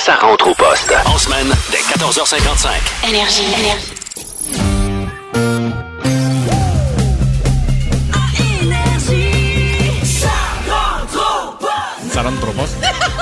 Ça rentre au poste. En semaine, dès 14h55. Énergie. Ça rentre au poste.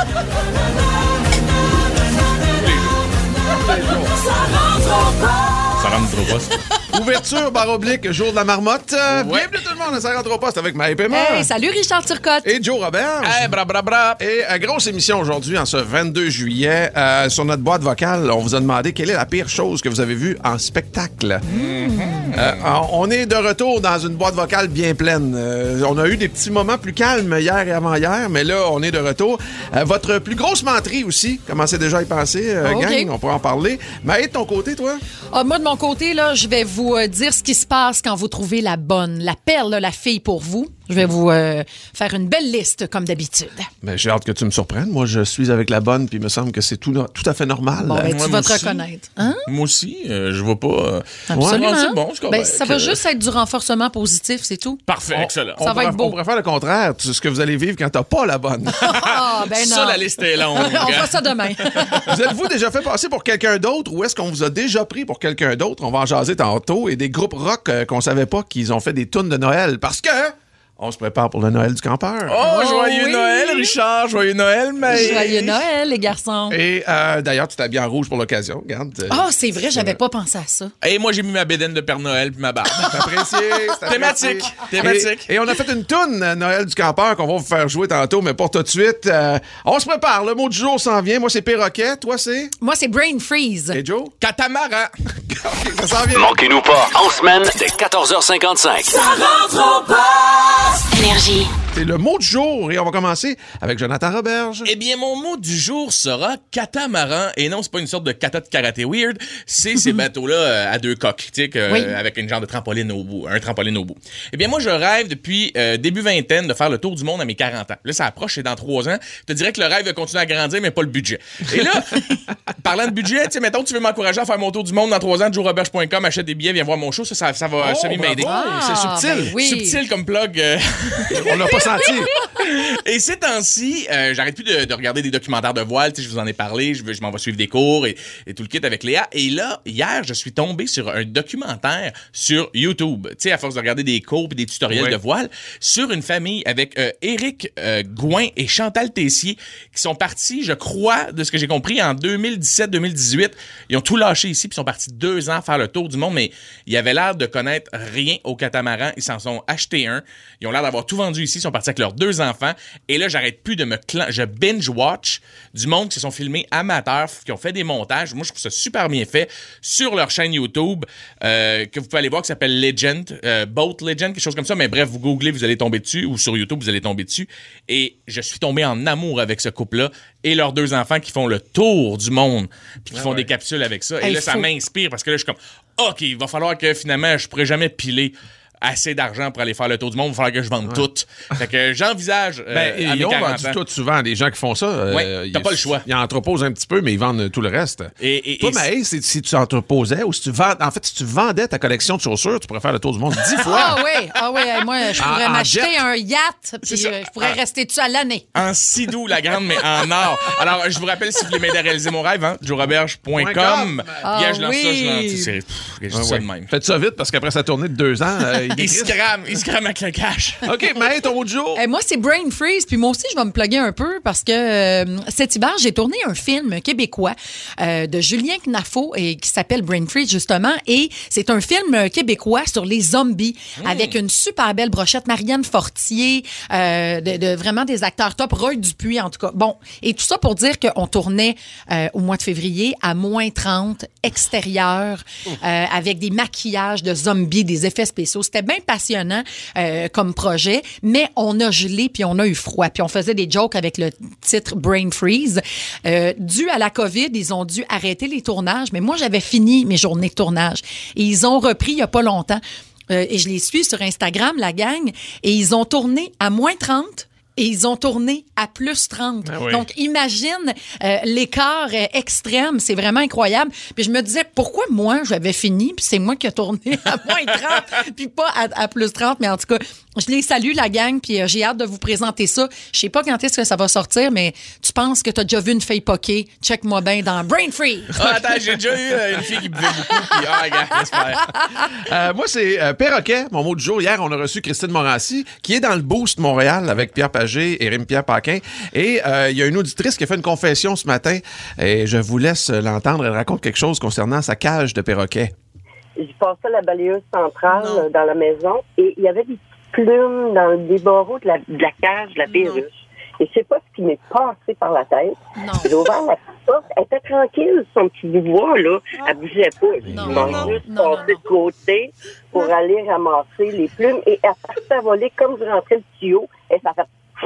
Ça rentre au poste. Ouverture, barre oblique, jour de la marmotte. Bienvenue tout le monde à Ça rentre au poste avec Maë Paiement. Hey, salut Richard Turcotte. Et Joe Robert. Hey, bra. Et grosse émission aujourd'hui, en ce 22 juillet. Sur notre boîte vocale, on vous a demandé quelle est la pire chose que vous avez vue en spectacle. On est de retour dans une boîte vocale bien pleine. On a eu des petits moments plus calmes hier et avant-hier, mais là, on est de retour. Votre plus grosse menterie aussi, commencez déjà à y penser, Okay. gang, on pourra en parler. Maë, de ton côté, toi? Moi, de mon côté, là, je vais vous dire ce qui se passe quand vous trouvez la bonne, la perle, la fille pour vous. Je vais vous faire une belle liste, comme d'habitude. Ben, j'ai hâte que tu me surprennes. Moi, je suis avec la bonne, puis il me semble que c'est tout à fait normal. Bon, ben, moi tu vas te aussi. reconnaître. Hein? Moi aussi, je vois pas... Absolument. Ouais, c'est bon, c'est correct. Ben, ça va juste être du renforcement positif, c'est tout. Parfait, excellent. Ça va être beau. On pourrait faire le contraire, ce que vous allez vivre quand t'as pas la bonne. Ah, ben non. Ça, la liste est longue. On fera ça demain. Vous êtes-vous déjà fait passer pour quelqu'un d'autre ou est-ce qu'on vous a déjà pris pour quelqu'un d'autre? On va en jaser tantôt. Et des groupes rock qu'on savait pas qu'ils ont fait des tunes de Noël parce que... On se prépare pour le Noël du campeur. Oh, joyeux oui. Noël, Richard. Joyeux Noël, Maë. Joyeux Noël, les garçons. Et d'ailleurs, tu t'habilles en rouge pour l'occasion. Regarde. Ah, c'est vrai, j'avais pas pensé à ça. Et moi, j'ai mis ma bédaine de Père Noël puis ma barbe. C'est apprécié. C'est apprécié. Thématique. Et on a fait une toune Noël du campeur qu'on va vous faire jouer tantôt, mais pour tout de suite, on se prépare. Le mot du jour s'en vient. Moi, c'est perroquet. Toi, c'est? Moi, c'est Brain Freeze. Et Joe? Catamaran. Ça s'en vient. Manquez-nous pas. En semaine, dès 14h55. Énergie. C'est le mot du jour et on va commencer avec Jonathan Roberge. Eh bien, mon mot du jour sera catamaran. Et non, c'est pas une sorte de kata de karaté weird. C'est ces bateaux-là à deux coques, tu sais, Oui. avec une genre de trampoline au bout, un trampoline au bout. Eh bien, moi, je rêve depuis début vingtaine de faire le tour du monde à mes 40 ans. Là, ça approche, c'est dans 3 ans. Je te dirais que le rêve va continuer à grandir, mais pas le budget. Et là, parlant de budget, tu sais, mettons, tu veux m'encourager à faire mon tour du monde dans 3 ans, joeroberge.com, achète des billets, viens voir mon show. Ça va semi-m'aider. C'est subtil. Ben oui. Subtil comme plug. On l'a pas senti. Et ces temps-ci, j'arrête plus de regarder des documentaires de voile. Tu sais, je vous en ai parlé. Je m'en vais suivre des cours et tout le kit avec Léa. Et là, hier, je suis tombé sur un documentaire sur YouTube. Tu sais, à force de regarder des cours et des tutoriels de voile, sur une famille avec Éric Gouin et Chantal Tessier qui sont partis, je crois, de ce que j'ai compris, en 2017-2018. Ils ont tout lâché ici puis sont partis 2 ans faire le tour du monde, mais ils avaient l'air de connaître rien au catamaran. Ils s'en sont achetés un. Ils ont l'air d'avoir tout vendu ici. Ils sont partis avec leurs 2 enfants. Et là, j'arrête plus de je binge-watch du monde qui se sont filmés amateurs, qui ont fait des montages. Moi, je trouve ça super bien fait sur leur chaîne YouTube, que vous pouvez aller voir, qui s'appelle Legend, Boat Legend, quelque chose comme ça. Mais bref, vous googlez, vous allez tomber dessus, ou sur YouTube, vous allez tomber dessus. Et je suis tombé en amour avec ce couple-là et leurs 2 enfants qui font le tour du monde, puis qui font des capsules avec ça. Et là, ça m'inspire parce que là, je suis comme, OK, il va falloir que finalement, je pourrais jamais piler assez d'argent pour aller faire le tour du monde, il va falloir que je vende tout. Fait que j'envisage à mes ils ont 40 vendu ans. tout souvent, des gens qui font ça. T'as pas le choix. Ils entreposent un petit peu, mais ils vendent tout le reste. Toi, Maë, si tu entreposais ou si tu vendais ta collection de chaussures, tu pourrais faire le tour du monde 10 fois. Ah oui, moi, je pourrais En m'acheter jet. un yacht, puis ça. je pourrais rester dessus à l'année. En sidou, la grande, mais en or. Alors, je vous rappelle, si vous voulez m'aider à réaliser mon rêve, joeroberge.com. Ah Hier, je lance ça, oui. je dis ça de même. Faites ça vite parce qu'après sa tournée de 2 ans, Il se crame avec le cash. OK, Maë, ton mot du jour? Moi, c'est Brain Freeze, puis moi aussi, je vais me plugger un peu parce que cet hiver, j'ai tourné un film québécois de Julien Knafo et qui s'appelle Brain Freeze, justement, et c'est un film québécois sur les zombies avec une super belle brochette, Marianne Fortier, vraiment des acteurs top, Roy Dupuis, en tout cas. Bon, et tout ça pour dire qu'on tournait au mois de février à moins 30, extérieur, avec des maquillages de zombies, des effets spéciaux. C'était bien passionnant comme projet, mais on a gelé puis on a eu froid. Puis on faisait des jokes avec le titre Brain Freeze. Dû à la COVID, ils ont dû arrêter les tournages, mais moi, j'avais fini mes journées de tournage. Et ils ont repris il y a pas longtemps. Et je les suis sur Instagram, la gang, et ils ont tourné à moins 30 et ils ont tourné à plus 30. Ah oui. Donc, imagine l'écart extrême. C'est vraiment incroyable. Puis je me disais, pourquoi moi, j'avais fini, puis c'est moi qui ai tourné à moins 30, puis pas à plus 30. Mais en tout cas, je les salue, la gang, puis j'ai hâte de vous présenter ça. Je sais pas quand est-ce que ça va sortir, mais tu penses que tu as déjà vu une fille poker? Check-moi bien dans Brain Free. Attends, j'ai déjà eu une fille qui buvait beaucoup, puis regarde, laisse faire. Moi, c'est perroquet, mon mot du jour. Hier, on a reçu Christine Morancy, qui est dans le Boost Montréal avec Pierre Pagé et Rémi-Pierre Paquin. Et il y a une auditrice qui a fait une confession ce matin. Et je vous laisse l'entendre. Elle raconte quelque chose concernant sa cage de perroquet. Je passais la balayeuse centrale dans la maison et il y avait des petites plumes dans des barreaux de la cage de la perruche. Et je sais pas ce qui m'est passé par la tête. Non. J'ai ouvert la porte. Elle était tranquille, son petit bois, là. Elle bougeait pas. Je m'en juste passé de côté pour aller ramasser les plumes et elle partait à voler comme je rentrais le tuyau et ça fait...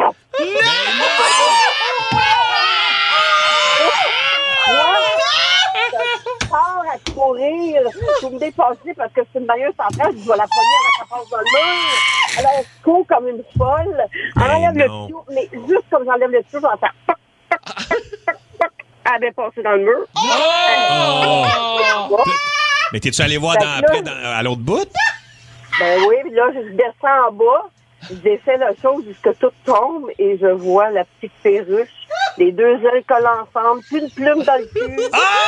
Je pars à courir pour me dépasser parce que c'est une balayeuse centrale, je vais la pogner avec la passe dans le mur. Alors, je cours comme une folle. Enlève le tuyau, mais juste comme j'enlève le tuyau, j'entends toc, toc, toc, toc, toc. Elle avait passé dans le mur. Mais t'es-tu allé voir à l'autre bout? Ben oui, puis là, je descends en bas, je défais la chose jusqu'à tout tombe et je vois la petite perruche, les deux ailes collent ensemble, puis une plume dans le cul.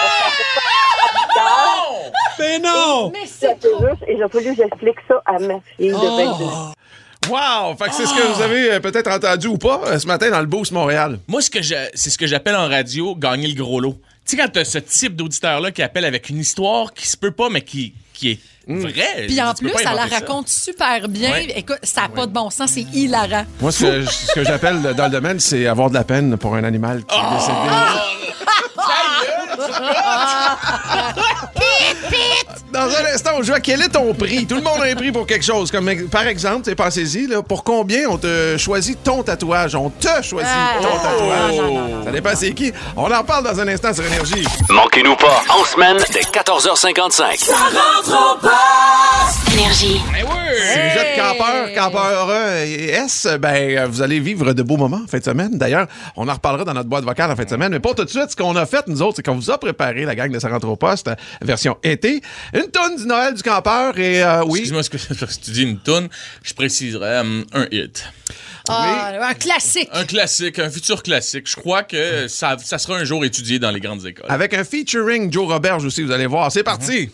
Mais non! Mais La c'est trop... perruche, et j'ai fallu que j'explique ça à ma fille de 22 ans. Wow! Fait que c'est ce que vous avez peut-être entendu ou pas ce matin dans le Boost Montréal. Moi, c'est ce que j'appelle en radio gagner le gros lot. Tu sais, quand t'as ce type d'auditeur-là qui appelle avec une histoire qui se peut pas, mais qui est vraie. Puis en Tu peux plus, pas elle la inventer ça. raconte super bien. Ouais. Écoute, ça n'a pas de bon sens, c'est hilarant. Moi, ce que j'appelle dans le domaine, c'est avoir de la peine pour un animal qui est décédé. Dans un instant, on joue à quel est ton prix? Tout le monde a un prix pour quelque chose. Comme, par exemple, pensez-y, là, pour combien on te choisit ton tatouage? On te choisit ton tatouage. non. Ça dépend c'est qui. On en parle dans un instant sur Énergie. Manquez-nous pas, en semaine, dès 14h55. Énergie. Mais oui! Si vous êtes campeur et S, ben, vous allez vivre de beaux moments en fin de semaine. D'ailleurs, on en reparlera dans notre boîte vocale en fin de semaine. Mais pour tout de suite, ce qu'on a fait, nous autres, c'est qu'on vous a préparé, la gang de Ça rentre au poste, version été, une toune du Noël du campeur et oui. Excuse-moi, si tu dis une toune, je préciserais un hit. Un classique. Un classique, un futur classique. Je crois que ça sera un jour étudié dans les grandes écoles. Avec un featuring Joe Roberge aussi, vous allez voir. C'est parti!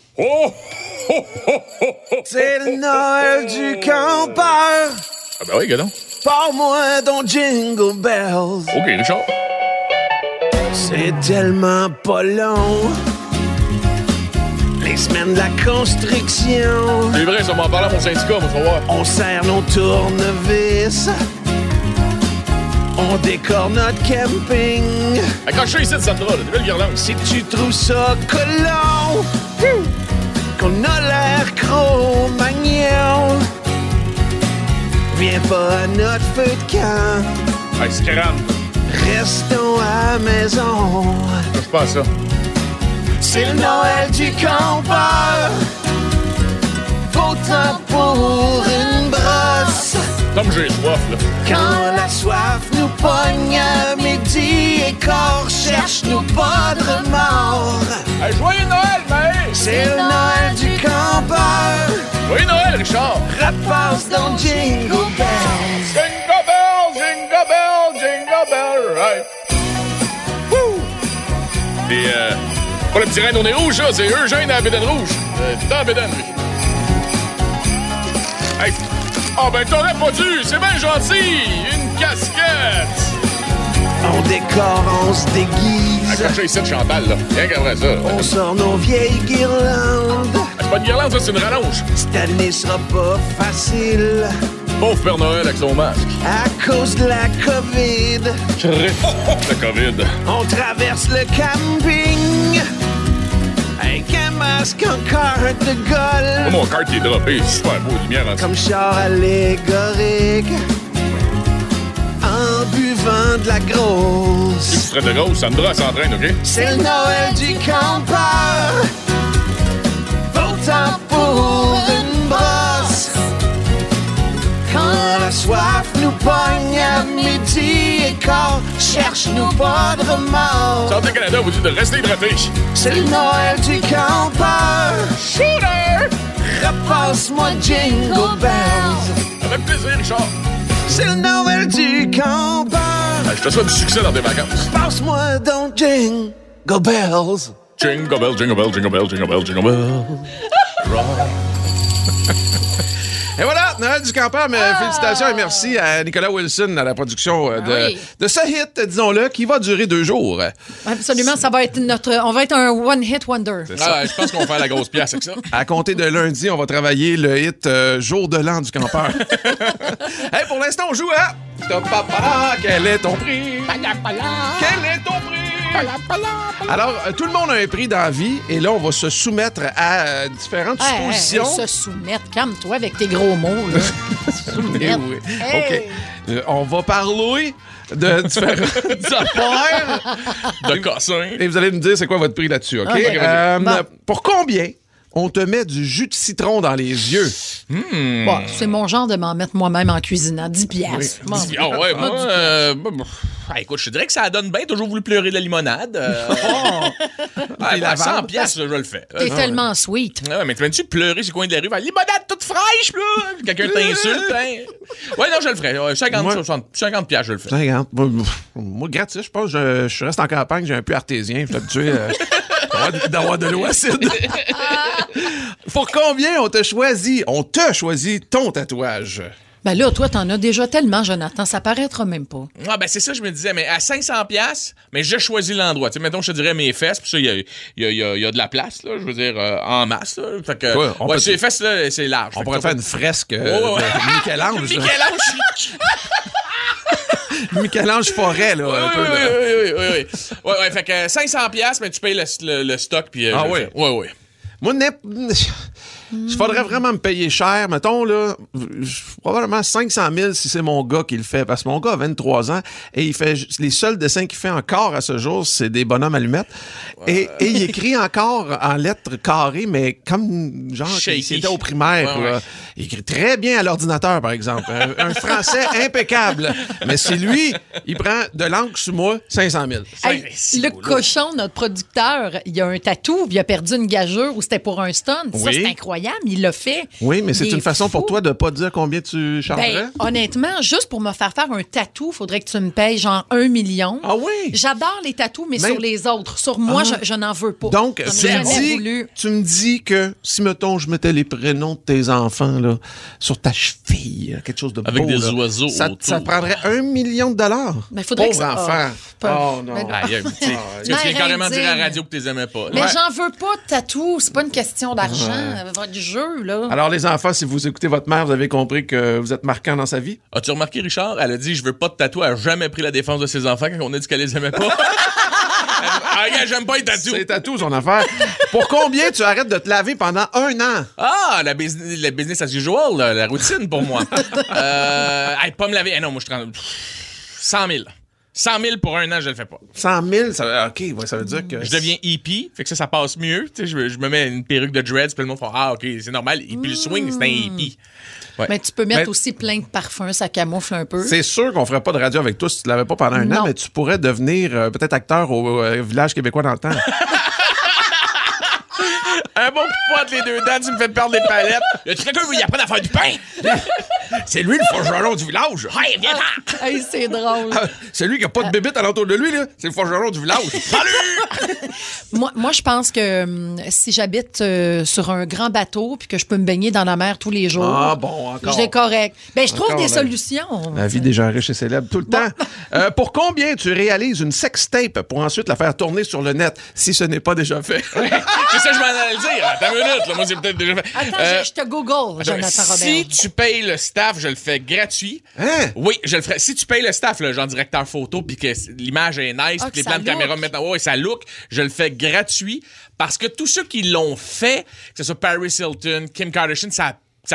C'est le Noël du campeur. Ah ben oui, gadon. Parle-moi ton Jingle Bells. OK, Richard. C'est tellement pas long. Les semaines de la construction. C'est vrai, ça m'en parle à mon syndicat, moi, faut voir. On serre nos tournevis. On décore notre camping. Accroche-toi ici, Sandra, là, des belles guirlandes. Si tu trouves ça collant, qu'on a l'air Cro-Magnon, viens pas à notre feu de camp. Hey, c'est 40. Restons à la maison. Je sais pas ça. C'est le Noël du campeur. Autant pour une brosse. Comme j'ai soif, là. Quand la soif nous pogne à midi et qu'on cherche-nous pas de remords. Hey, joyeux Noël, mais C'est le Noël du campeur. joyeux Noël, Richard. Repasse dans Jingle Bells. Jingle bell, jingle bell, jingle bell, right. Woo! Et pas le petit reine au nez rouge, là, c'est Eugène à la bédaine rouge. Tout dans la bédaine, lui. Hey! Oh ben t'aurais pas dû, c'est bien gentil! Une casquette! On décore, on se déguise. Accroche ici de Chantal, là. Rien qu'après ça. On sort nos vieilles guirlandes. C'est pas une guirlande, ça, c'est une rallonge. Cette année sera pas facile Pauvre Père Noël avec son masque. à cause de la COVID. Le COVID. On traverse le camping avec un masque en carte de Oh, golf. mon carte qui est droppé, c'est super beau, lumière en dessous. Comme char allégorique en buvant de la Si tu grosse. serais de grosse, Sandra s'entraîne, OK? C'est le Noël du campeur. Autant pour une brosse. Quand La soif nous pogne à midi et quart. Cherche-nous pas de remords. Santé Canada vous dit de rester hydraté. C'est le Noël du campeur. Shooter! Repasse-moi Jingle Bells. Avec plaisir, Richard. C'est le Noël du campeur. Je te souhaite du succès dans tes vacances. Passe-moi donc Jingle Bells. Jingle bell, jingle bell, jingle bell, jingle bell, jingle bell. Et voilà, Noël du campeur, mais félicitations et merci à Nicolas Wilson à la production de ce hit, disons-le, qui va durer 2 jours. Absolument, ça va être on va être un one-hit wonder. Ah, je pense qu'on va faire la grosse pièce avec ça. À compter de lundi, on va travailler le hit Jour de l'an du campeur. Hey, pour l'instant, on joue à Top Papa, quel est ton prix? Quel est ton prix? Alors, tout le monde a un prix dans la vie et là, on va se soumettre à différentes suppositions. Se soumettre, calme-toi avec tes gros mots. Là. Soumettre. Oui. OK. On va parler de différentes affaires. De cassin. Et vous allez nous dire c'est quoi votre prix là-dessus, OK? Bon. Pour combien on te met du jus de citron dans les yeux? Bon, c'est mon genre de m'en mettre moi-même en cuisinant. 10 piastres. Bon. Ah ouais, moi, écoute, je te dirais que ça donne bien. Toujours voulu pleurer de la limonade. la 100 vente. piastres, je le fais. T'es tellement sweet. Ouais, mais tu viens-tu pleurer sur le coin de la rue? Limonade toute fraîche, là! Quelqu'un t'insulte, hein? Ouais, non, je le ferais. Ouais, 50 piastres, je le fais. 50. Moi, gratis, je pense. Je reste en campagne, j'ai un peu artésien. Je suis habitué d'avoir de l'eau acide. Pour combien on t'a choisi? On t'a choisi ton tatouage. Ben là, toi, t'en as déjà tellement, Jonathan, ça paraîtra même pas. Ah, ben c'est ça, je me disais, mais à 500 piastres, mais je choisis l'endroit. Tu sais, mettons, je te dirais mes fesses, puis ça, il y a de la place, là, je veux dire, en masse, là. Fait que, ouais, sur les fesses, là, c'est large. On pourrait faire une fresque ouais. de Michel-Ange. Michel-Ange Forêt, là. Oui. Ouais, fait que 500 piastres, mais tu payes le stock, puis... Ah oui? Oui. Moi, il faudrait vraiment me payer cher. Mettons, là, probablement 500 000 si c'est mon gars qui le fait. Parce que mon gars a 23 ans et il fait les seuls dessins qu'il fait encore à ce jour, c'est des bonhommes allumettes. Ouais. Et il écrit encore en lettres carrées, mais comme genre s'il était au primaire. Ouais. Il écrit très bien à l'ordinateur, par exemple. Un français impeccable. Mais c'est lui, il prend de l'encre sur moi, 500 000. Hey, le cochon, notre producteur, il a un tatou, il a perdu une gageure ou c'était pour un stunt. Oui. Ça, c'est incroyable. Il l'a fait. Oui, mais c'est une façon pour toi de pas dire combien tu chargerais? Ben, honnêtement, juste pour me faire un tatou, il faudrait que tu me payes genre 1 million. Ah oui? J'adore les tatous, mais sur les autres. Sur moi, je n'en veux pas. Donc, tu me dis que si, mettons, je mettais les prénoms de tes enfants là, sur ta cheville, quelque chose de beau. Avec des oiseaux ça prendrait $1 million. Ben, faudrait pauvre enfant. Oh non. Tu viens carrément dire à la radio que tu les aimais pas. Mais j'en veux pas de tatou. C'est pas une question d'argent. Du jeu, là. Alors, les enfants, si vous écoutez votre mère, vous avez compris que vous êtes marquant dans sa vie? As-tu remarqué, Richard? Elle a dit « Je veux pas de tatou ». Elle a jamais pris la défense de ses enfants quand on a dit qu'elle les aimait pas. J'aime pas les tatous. C'est tatou, son affaire. Pour combien tu arrêtes de te laver pendant 1 an? Ah, la business as usual, la routine pour moi. Pas me laver. Non, moi, je suis 100 000. 100 000 pour 1 an, je le fais pas. 100 000, OK, ouais, ça veut dire que... Je deviens hippie, fait que ça passe mieux. Tu sais, je me mets une perruque de dreads, puis le monde fait « Ah, OK, c'est normal. » Hippie, le swing, c'est un hippie. Ouais. Mais tu peux mettre aussi plein de parfums, ça camoufle un peu. C'est sûr qu'on ferait pas de radio avec toi si tu l'avais pas pendant 1 an, mais tu pourrais devenir peut-être acteur au Village québécois dans le temps. Un bon coup de poing entre les deux dents, tu me fais perdre des palettes. Y a-tu quelqu'un qui veut y apprendre à faire du pain? C'est lui le forgeron du village. Hey, viens-t'en! Hey, c'est drôle. C'est lui qui a pas de bébite alentour de lui, là. C'est le forgeron du village. Salut! Moi, je pense que si j'habite sur un grand bateau puis que je peux me baigner dans la mer tous les jours, encore. je suis correct. Ben, je trouve des solutions. La vie des gens riches et célèbres tout le temps. Pour combien tu réalises une sextape pour ensuite la faire tourner sur le net, si ce n'est pas déjà fait? C'est ça que je m'en allais le dire. Attends une minute, là. Moi, c'est peut-être déjà fait. Attends, je te google, Jonathan Robert. Si tu payes le staff, je le fais gratuit. Hein? Oui, je le ferai. Si tu payes le staff, là, genre directeur photo, puis que l'image est nice, puis que les plans de caméra me mettent en haut et ça look, je le fais gratuit. Parce que tous ceux qui l'ont fait, que ce soit Paris Hilton, Kim Kardashian, ça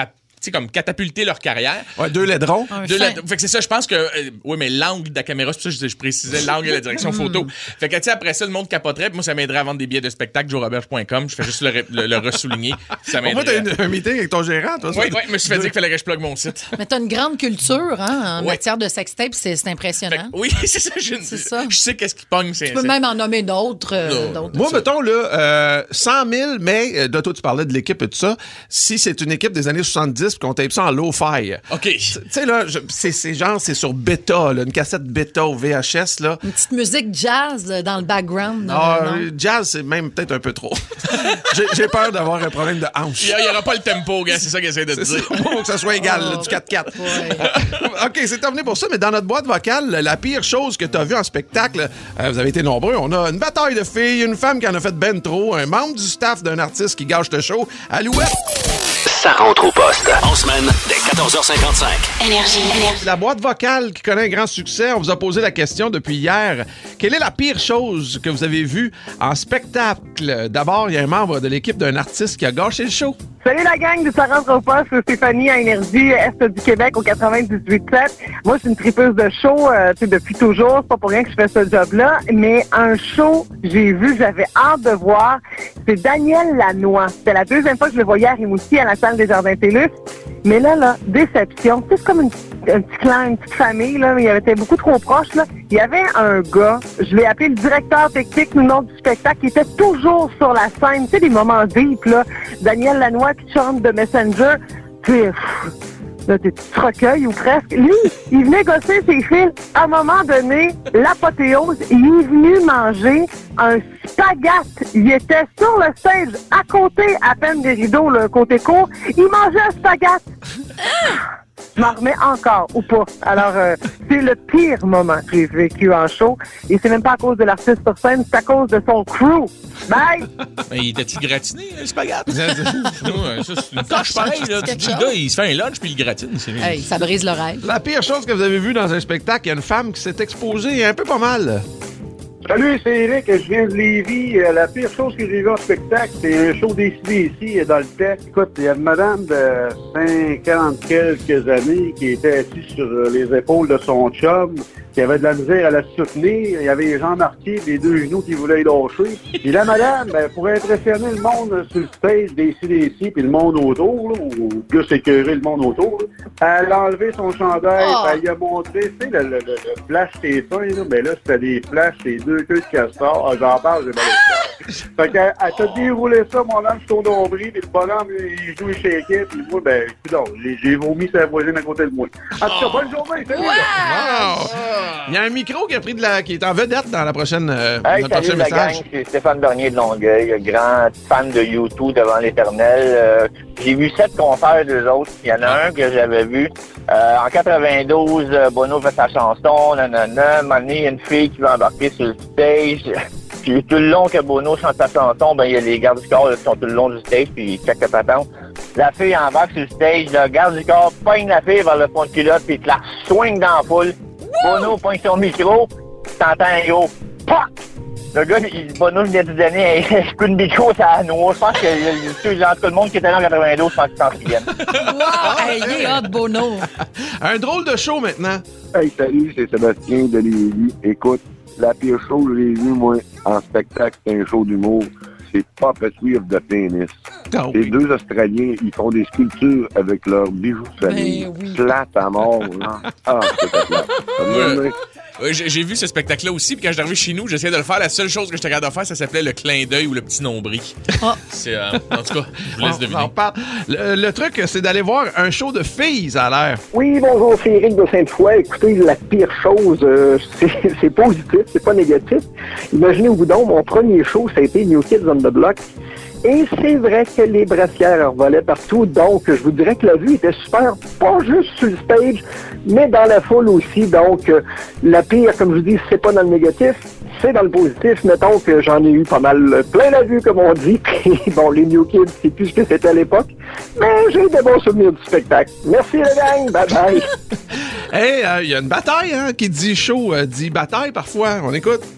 comme catapulter leur carrière. Ouais, 2 laiderons. Fait que c'est ça, je pense que... oui, mais l'angle de la caméra, c'est pour ça que je précisais l'angle et la direction photo. Fait que, tu sais, après ça, le monde capoterait. Puis moi, ça m'aiderait à vendre des billets de spectacle, joeroberge.com. Je fais juste le ressouligner. Ça Au moins, m'aiderait. t'as un meeting avec ton gérant, toi. Oui, je me suis fait dire qu'il fallait que je plug mon site. Mais t'as une grande culture en Ouais. matière de sextape, c'est impressionnant. Fait que, oui, c'est ça. C'est ça. Je sais qu'est-ce qui pogne. Tu peux même en nommer d'autres. Moi, mettons, là, 100 000, mais là, toi, tu parlais de l'équipe et tout ça. Si c'est une équipe des années 70 puis qu'on tape ça en lo-fi. OK. Tu sais, là, c'est sur bêta, là, une cassette bêta au VHS, là. Une petite musique jazz dans le background. non? Jazz, c'est même peut-être un peu trop. J'ai peur d'avoir un problème de hanche. Il n'y aura pas le tempo, gars. C'est ça qu'il essaie de te dire. Il faut que ça soit égal, là, du 4-4. OK, c'est terminé pour ça, mais dans notre boîte vocale, la pire chose que tu as vue en spectacle, vous avez été nombreux, on a une bataille de filles, une femme qui en a fait ben trop, un membre du staff d'un artiste qui gâche le show, Alouette. Ça rentre au poste. En semaine, dès 14h55. Énergie. La boîte vocale qui connaît un grand succès, on vous a posé la question depuis hier. Quelle est la pire chose que vous avez vue en spectacle? D'abord, il y a un membre de l'équipe d'un artiste qui a gâché le show. Salut la gang de Ça rentre au poste, c'est Stéphanie à Énergie Est du Québec au 98.7. Moi, je suis une tripeuse de show depuis toujours. C'est pas pour rien que je fais ce job-là. Mais un show, j'ai vu, j'avais hâte de voir, c'est Daniel Lanois. C'était la deuxième fois que je le voyais à Rimouski, à la salle des Jardins-Télus. Mais là, déception. C'est comme un petit clan, une petite famille, là, mais il était beaucoup trop proche, là. Il y avait un gars, je l'ai appelé le directeur technique, le nom du spectacle, qui était toujours sur la scène. Tu sais, des moments deep, là. Daniel Lanois qui chante de Messenger. Puis, là, tu te recueilles ou presque. Lui, il venait gosser ses fils. À un moment donné, l'apothéose, il est venu manger un spaghette. Il était sur le stage, à côté, à peine des rideaux, le côté court. Il mangeait un spaghette. Je m'en remets encore, ou pas. Alors, c'est le pire moment que j'ai vécu en show. Et c'est même pas à cause de l'artiste sur scène, c'est à cause de son crew. Bye! Mais il était-tu gratiné, le spaghette? Ça, c'est une tâche pareille, là. Tu dis, le gars, il se fait un lunch puis il gratine. Hey, ça brise le rêve. La pire chose que vous avez vue dans un spectacle, il y a une femme qui s'est exposée un peu pas mal. Salut, c'est Eric, je viens de Lévis. La pire chose que j'ai vue en spectacle, c'est un show décidé ici dans le tech. Écoute, il y a une madame de 50 quelques années qui était assise sur les épaules de son chum, qui avait de la misère à la soutenir. Il y avait les jambes marquées, les deux genoux qui voulaient y lâcher. Et la madame, pour impressionner le monde sur le stage des CDC puis le monde autour, là, ou plus écœurer le monde autour, là, elle a enlevé son chandail, elle lui a montré, tu sais, le flash ses seins, là, ben là, c'était des flashs, ses deux queues de castor. Ah, j'en parle, j'ai mal au cœur. Fait qu'elle t'a déroulé ça, mon âme, sur ton nombril, puis le bonhomme, il joue, il shakeait, puis moi, ben, écoute, j'ai vomi sur la voisine à côté de moi. En tout cas, bonne journée, salut! Wow! Il y a un micro qui a pris qui est en vedette dans la prochaine Hey, notre prochain salut la message. gang, c'est Stéphane Bernier de Longueuil, grand fan de YouTube devant l'éternel. J'ai vu 7 concerts d'eux autres. Il y en a un que j'avais vu. En 92, Bono fait sa chanson, nanana. À un moment donné, il y a une fille qui va embarquer sur le stage. Puis tout le long que Bono chante sa chanson, ben il y a les gardes du corps là, qui sont tout le long du stage, puis quelques patentes. La fille embarque sur le stage, le garde du corps pogne la fille vers le fond de culotte, puis il te la swing dans la foule. Bono pogne son micro, t'entends un gros POC! Le gars, Bono vient de donner un coup de micro à la noix. Je pense que tout le monde qui était là en 92, je pense qu'ils s'en souviennent. Wow! Hey, il est hot, Bono. Un drôle de show maintenant. Hey, salut, c'est Sébastien de Lévis. Écoute, la pire chose que j'ai vue, moi, en spectacle, c'est un show d'humour. C'est Puppetry of the Penis. Oh, Les oui. deux Australiens, ils font des sculptures avec leurs bijoux de famille. Ben oui. Plate à mort, là. Ah, c'était plate. Ouais, j'ai vu ce spectacle-là aussi, puis quand je suis arrivé chez nous, j'essayais de le faire. La seule chose que j'étais capable de faire, ça s'appelait le clin d'œil ou le petit nombril. Ah. C'est, en tout cas, je vous laisse On deviner. en parle. Le truc, c'est d'aller voir un show de filles, ça a l'air. Oui, bonjour, c'est Éric de Sainte-Foy. Écoutez, la pire chose, c'est positif, c'est pas négatif. Imaginez-vous donc, mon premier show, ça a été New Kids on the Block. Et c'est vrai que les brassières revolaient partout, donc je vous dirais que la vue était super, pas juste sur le stage, mais dans la foule aussi. Donc, la pire, comme je vous dis, c'est pas dans le négatif, c'est dans le positif. Mettons que j'en ai eu pas mal, plein la vue, comme on dit. Puis, bon, les New Kids, c'est plus ce que c'était à l'époque, mais j'ai des bons souvenirs du spectacle. Merci la gang, bye-bye. Hey, il y a une bataille, hein, qui dit show, dit bataille parfois. On écoute.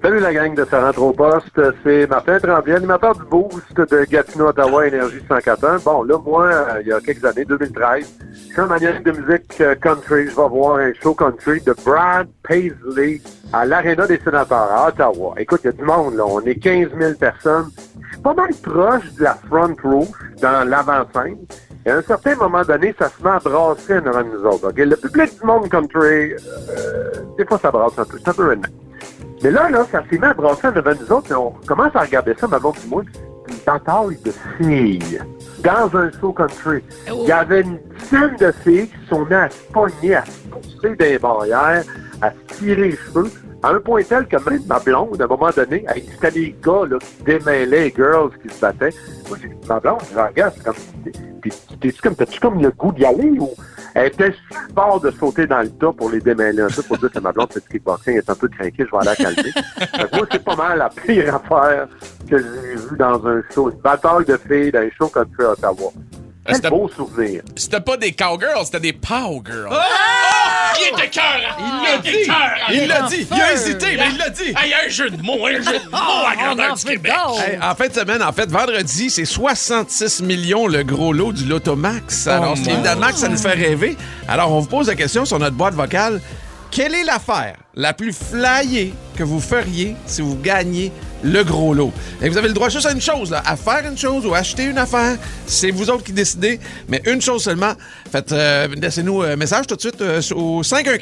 Salut la gang de Sarah Trop Poste, c'est Martin Tremblay, animateur du Boost de Gatineau, Ottawa, Énergie 104.1. Bon, là, moi, il y a quelques années, 2013, je suis un maniaque de musique country. Je vais voir un show country de Brad Paisley à l'Aréna des Sénateurs à Ottawa. Écoute, il y a du monde, là. On est 15 000 personnes. Je suis pas mal proche de la front row, dans l'avant-scène. Et à un certain moment donné, ça se met à brasser en avant de nous autres. Okay? Le public du monde country, des fois, ça brasse un peu. C'est un peu redneck. Mais là, ça s'est mis à brasser en avant de nous autres, et on commence à regarder ça, ma blonde et moi, une bataille de filles dans un show country. Il y avait une dizaine de filles qui sont mises à se pogner, à se pousser des barrières, à se tirer les cheveux, à un point tel que même ma blonde, à un moment donné, c'était les gars là, qui démêlaient les girls qui se battaient. Moi, j'ai dit, ma blonde, je regarde, c'est comme, t'as-tu comme le goût d'y aller ou... Elle était sur le bord de sauter dans le tas pour les démêler un peu, pour dire que ma blonde fait du kickboxing, elle est un peu craquée, je vais aller la calmer. Moi, c'est pas mal la pire affaire que j'ai vue dans un show. Une bataille de filles dans un show country à Ottawa. Quel beau souvenir. C'était pas des cowgirls, c'était des powgirls. Oh! Il était cœur! Il l'a dit! Il a hésité, mais il l'a dit! Il y a un jeu de mots à grandeur du Québec. Hey, en fin de semaine, vendredi, c'est 66 millions le gros lot du Lotomax. Alors, évidemment que ça nous fait rêver. Alors, on vous pose la question sur notre boîte vocale. Quelle est l'affaire la plus flyée que vous feriez si vous gagnez le gros lot? Et vous avez le droit juste à une chose, là, à faire une chose ou à acheter une affaire. C'est vous autres qui décidez, mais une chose seulement. Faites, laissez-nous un message tout de suite au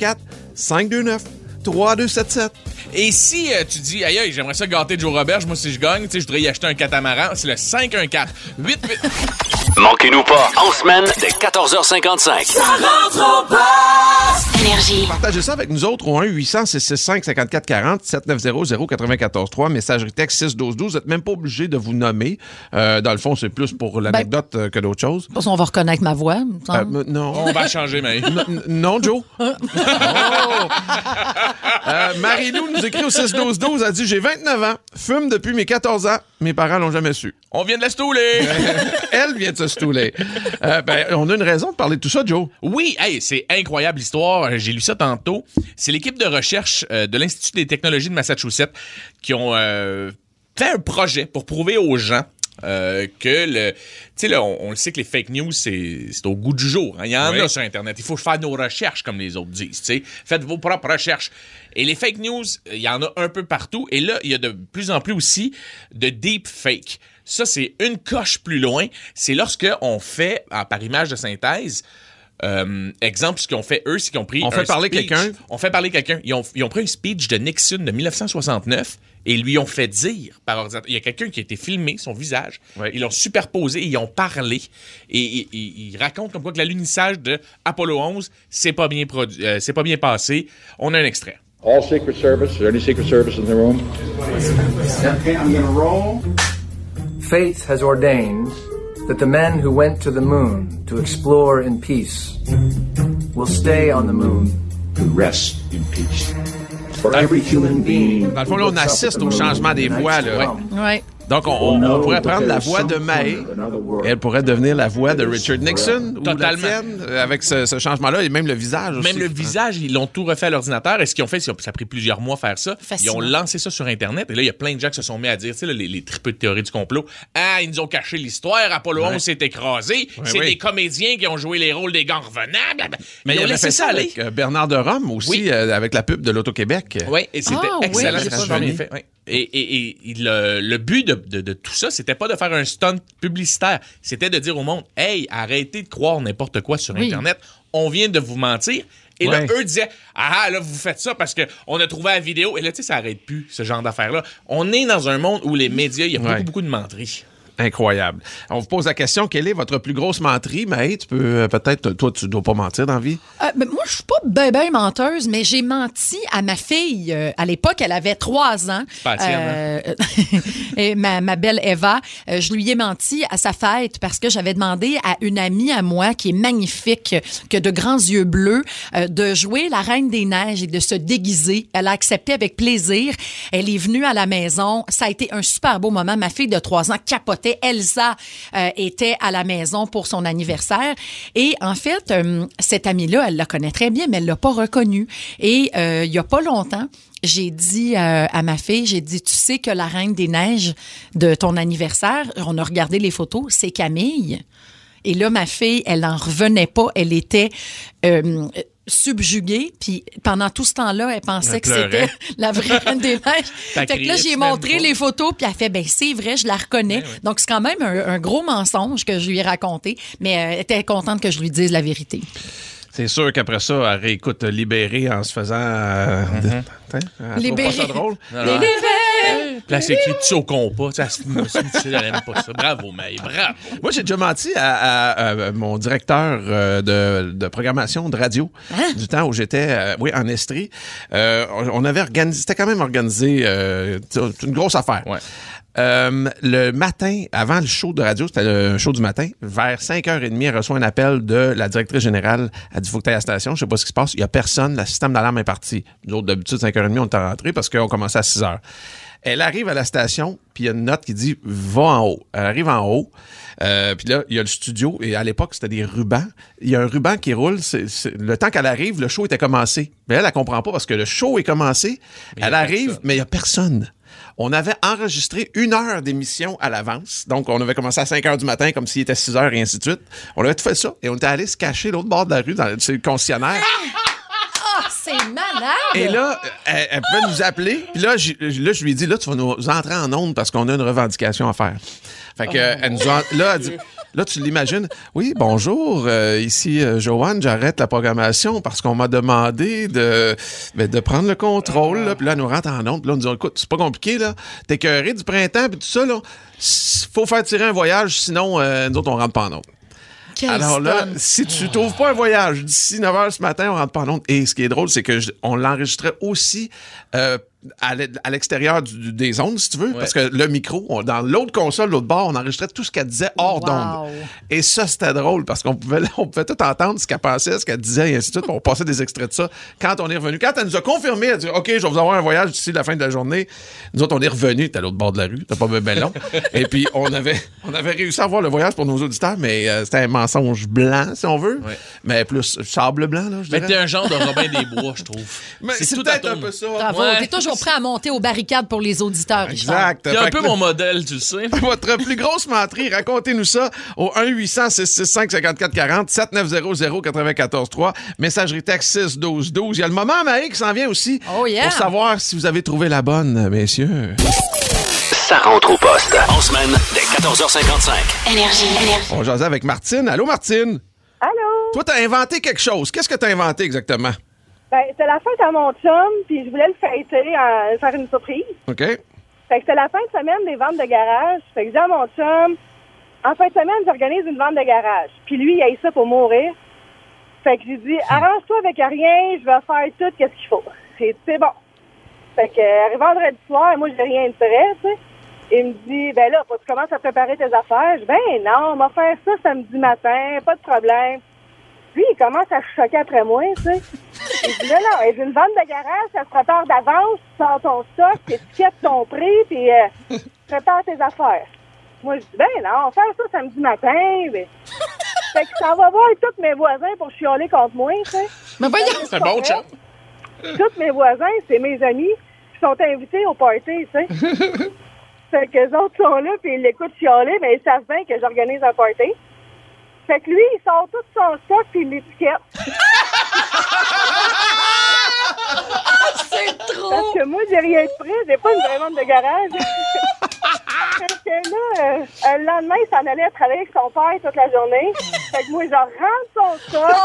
514-529-3277. Et si tu dis, aïe, j'aimerais ça gâter Joe Roberge, moi, si je gagne, je voudrais y acheter un catamaran, c'est le 514-88... Manquez-nous pas, en semaine, dès 14h55. Ça rentre au poste! Énergie. Partagez ça avec nous autres au 1-800-665-5440, 7900-943, messagerie texte 61212. Vous n'êtes même pas obligé de vous nommer. Dans le fond, c'est plus pour l'anecdote que d'autres choses. Parce qu'on va reconnaître ma voix. Non. On va changer, mais... Non, Joe. Marie-Lou nous écrit au 61212, elle dit « J'ai 29 ans, fume depuis mes 14 ans, mes parents l'ont jamais su. » On vient de la stouler! Elle vient de se stouler. On a une raison de parler de tout ça, Joe. Oui, hey, c'est incroyable l'histoire. J'ai lu ça tantôt. C'est l'équipe de recherche de l'Institut des technologies de Massachusetts qui ont fait un projet pour prouver aux gens que tu sais, là, on le sait que les fake news, c'est au goût du jour. Hein? Il y en a sur Internet. Il faut faire nos recherches, comme les autres disent. T'sais. Faites vos propres recherches. Et les fake news, il y en a un peu partout. Et là, il y a de plus en plus aussi de deep fake. Ça, c'est une coche plus loin. C'est lorsque on fait, par image de synthèse, exemple, ce qu'ils ont fait, eux, c'est qu'ils ont pris On fait parler quelqu'un. Ils ont pris un speech de Nixon de 1969 et lui ont fait dire par ordinateur. Il y a quelqu'un qui a été filmé, son visage. Ouais. Ils l'ont superposé et ils ont parlé. Et ils racontent comme quoi que l'alunissage de Apollo 11, c'est pas bien passé. On a un extrait. All Secret Service. Is there any Secret Service in the room? Okay, I'm gonna roll. Fate has ordained that the men who went to the moon to explore in peace will stay on the moon to rest in peace. For every human being. Dans le fond, là, on assiste au changement des voix. Là. Ouais. Donc, on pourrait prendre la voix de Mae et elle pourrait devenir la voix de Richard Nixon. Totalement. Ou la tienne, avec ce changement-là et même le visage aussi. Même le visage, ils l'ont tout refait à l'ordinateur. Et ce qu'ils ont fait, ça a pris plusieurs mois à faire ça. Fascinant. Ils ont lancé ça sur Internet. Et là, il y a plein de gens qui se sont mis à dire, tu sais, les tripeux de théorie du complot. Ah, ils nous ont caché l'histoire. Apollo 11 s'est écrasé. C'est des comédiens qui ont joué les rôles des gars revenants. Mais ils ont laissé ça aller. Avec Bernard de Rome aussi, avec la pub de l'Auto-Québec. Oui, et c'était excellent. Oui, C'est bien fait. Oui. Et le but de tout ça, c'était pas de faire un stunt publicitaire. C'était de dire au monde, hey, arrêtez de croire n'importe quoi sur Internet. On vient de vous mentir. Et là, eux disaient, là, vous faites ça parce qu'on a trouvé la vidéo. Et là, tu sais, ça arrête plus, ce genre d'affaires-là. On est dans un monde où les médias, il y a beaucoup de menteries. Incroyable. On vous pose la question, quelle est votre plus grosse menterie? Mais tu peux peut-être, toi, tu dois pas mentir dans la vie? Moi, je suis pas ben menteuse, mais j'ai menti à ma fille. À l'époque, elle avait 3 ans. Pas et ma belle Eva, je lui ai menti à sa fête parce que j'avais demandé à une amie à moi qui est magnifique, qui a de grands yeux bleus, de jouer la Reine des Neiges et de se déguiser. Elle a accepté avec plaisir. Elle est venue à la maison. Ça a été un super beau moment. Ma fille de 3 ans capotait. Elsa était à la maison pour son anniversaire. Et en fait, cette amie-là, elle la connaît très bien, mais elle l'a pas reconnue. Et il y a pas longtemps, j'ai dit à ma fille, j'ai dit, tu sais que la Reine des Neiges de ton anniversaire, on a regardé les photos, c'est Camille. Et là, ma fille, elle n'en revenait pas. Elle était subjuguée. Puis pendant tout ce temps-là, elle pensait que c'était la vraie Reine des Neiges. Fait que là, j'ai montré les photos, puis elle fait, ben c'est vrai, je la reconnais. Ouais. Donc, c'est quand même un gros mensonge que je lui ai raconté. Mais elle était contente que je lui dise la vérité. C'est sûr qu'après ça, elle réécoute Libéré en se faisant... Libéré. Pas ça drôle? Libéré. Puis là, c'est écrit tout au compas. Elle n'aime pas ça. Bravo, Maï, bravo. Moi, j'ai déjà menti à mon directeur de programmation de radio du temps où j'étais en Estrie. On avait organisé, c'était quand même organisé une grosse affaire. Ouais. Le matin, avant le show de radio, c'était le show du matin, vers 5h30, elle reçoit un appel de la directrice générale. Elle dit, faut que tu ailles à la station, je sais pas ce qui se passe. Il y a personne, le système d'alarme est parti. Nous autres, d'habitude, 5h30, on est rentrés parce qu'on commençait à 6h. Elle arrive à la station, puis il y a une note qui dit, va en haut. Elle arrive en haut, puis là, il y a le studio, et à l'époque, c'était des rubans. Il y a un ruban qui roule. Le temps qu'elle arrive, le show était commencé. Mais elle comprend pas parce que le show est commencé. Elle arrive, mais il y a personne. On avait enregistré 1 heure d'émission à l'avance. Donc, on avait commencé à 5h du matin, comme s'il était 6h et ainsi de suite. On avait tout fait ça. Et on était allé se cacher l'autre bord de la rue, dans le concessionnaire. Ah, c'est malade! Et là, elle pouvait nous appeler. Puis là, je lui ai dit, là, tu vas nous entrer en onde parce qu'on a une revendication à faire. Fait que, elle nous a... Là, elle dit... Là, tu l'imagines. Oui, bonjour, ici Joanne, j'arrête la programmation parce qu'on m'a demandé de prendre le contrôle. Là. Puis là, elle nous rentre en ondes. Puis là, on nous dit, écoute, c'est pas compliqué, là. T'es écœuré du printemps, puis tout ça, là. Faut faire tirer un voyage, sinon, nous autres, on rentre pas en ondes. Alors là, si tu trouves pas un voyage d'ici 9h ce matin, on rentre pas en ondes. Et ce qui est drôle, c'est que on l'enregistrait aussi à l'extérieur des ondes, si tu veux, parce que le micro, dans l'autre console, l'autre bord, on enregistrait tout ce qu'elle disait hors d'onde. Et ça, c'était drôle, parce qu'on pouvait tout entendre ce qu'elle pensait, ce qu'elle disait, et ainsi de suite, on passait des extraits de ça. Quand on est revenu, quand elle nous a confirmé, elle a dit, OK, je vais vous avoir un voyage d'ici la fin de la journée. Nous autres, on est revenus, t'es à l'autre bord de la rue, t'as pas bien long. Et puis, on avait réussi à avoir le voyage pour nos auditeurs, mais c'était un mensonge blanc, si on veut, mais plus sable blanc, là, je dirais. Mais t'es un genre de Robin des Bois, je trouve. Mais c'est peut-être un peu ça. Bravo, t'es toujours prêt à monter aux barricades pour les auditeurs, Richard. Exact. C'est un peu mon modèle, tu le sais. Votre plus grosse menterie, racontez-nous ça au 1-800-665-5440, 7900-943, messagerie texte 61212. Il y a le moment, Maï, qui s'en vient aussi pour savoir si vous avez trouvé la bonne, messieurs. Ça rentre au poste. En semaine, dès 14h55. Énergie. On va jaser avec Martine. Allô, Martine? Allô? Toi, t'as inventé quelque chose. Qu'est-ce que t'as inventé exactement? Ben, c'était la fête à mon chum, puis je voulais le fêter, faire une surprise. OK. Fait que c'était la fin de semaine des ventes de garage. Fait que j'ai dit à mon chum, en fin de semaine, j'organise une vente de garage. Puis lui, il a eu ça pour mourir. Fait que j'ai dit, arrange-toi avec rien, je vais faire tout qu'est-ce qu'il faut. C'est bon. Fait que, vendredi soir, moi, j'ai rien de prêt, tu sais. Il me dit, ben là, faut que tu commences à préparer tes affaires. Je dis, ben non, on va faire ça samedi matin, pas de problème. Puis, il commence à choquer après moi, tu sais. Il dit, non, j'ai une vente de garage, ça se prépare d'avance, tu sors ton stock, tu étiquettes ton prix, puis prépare tes affaires. Moi, je dis, ben non, on va faire ça samedi matin. Mais... Fait que ça va voir tous mes voisins pour chialer contre moi, tu sais. Mais voyons, c'est bon, chum. Tous mes voisins, c'est mes amis qui sont invités au party, tu sais. Fait que les autres sont là, puis ils l'écoutent chialer, mais ils savent bien que j'organise un party. Fait que lui, il sort tout son stock, puis il l'étiquette. C'est trop! Parce que moi, j'ai rien de prêt, j'ai pas une vraie vente de garage. Fait que là, le lendemain, il s'en allait travailler avec son père toute la journée. Fait que moi, je rentre son stock.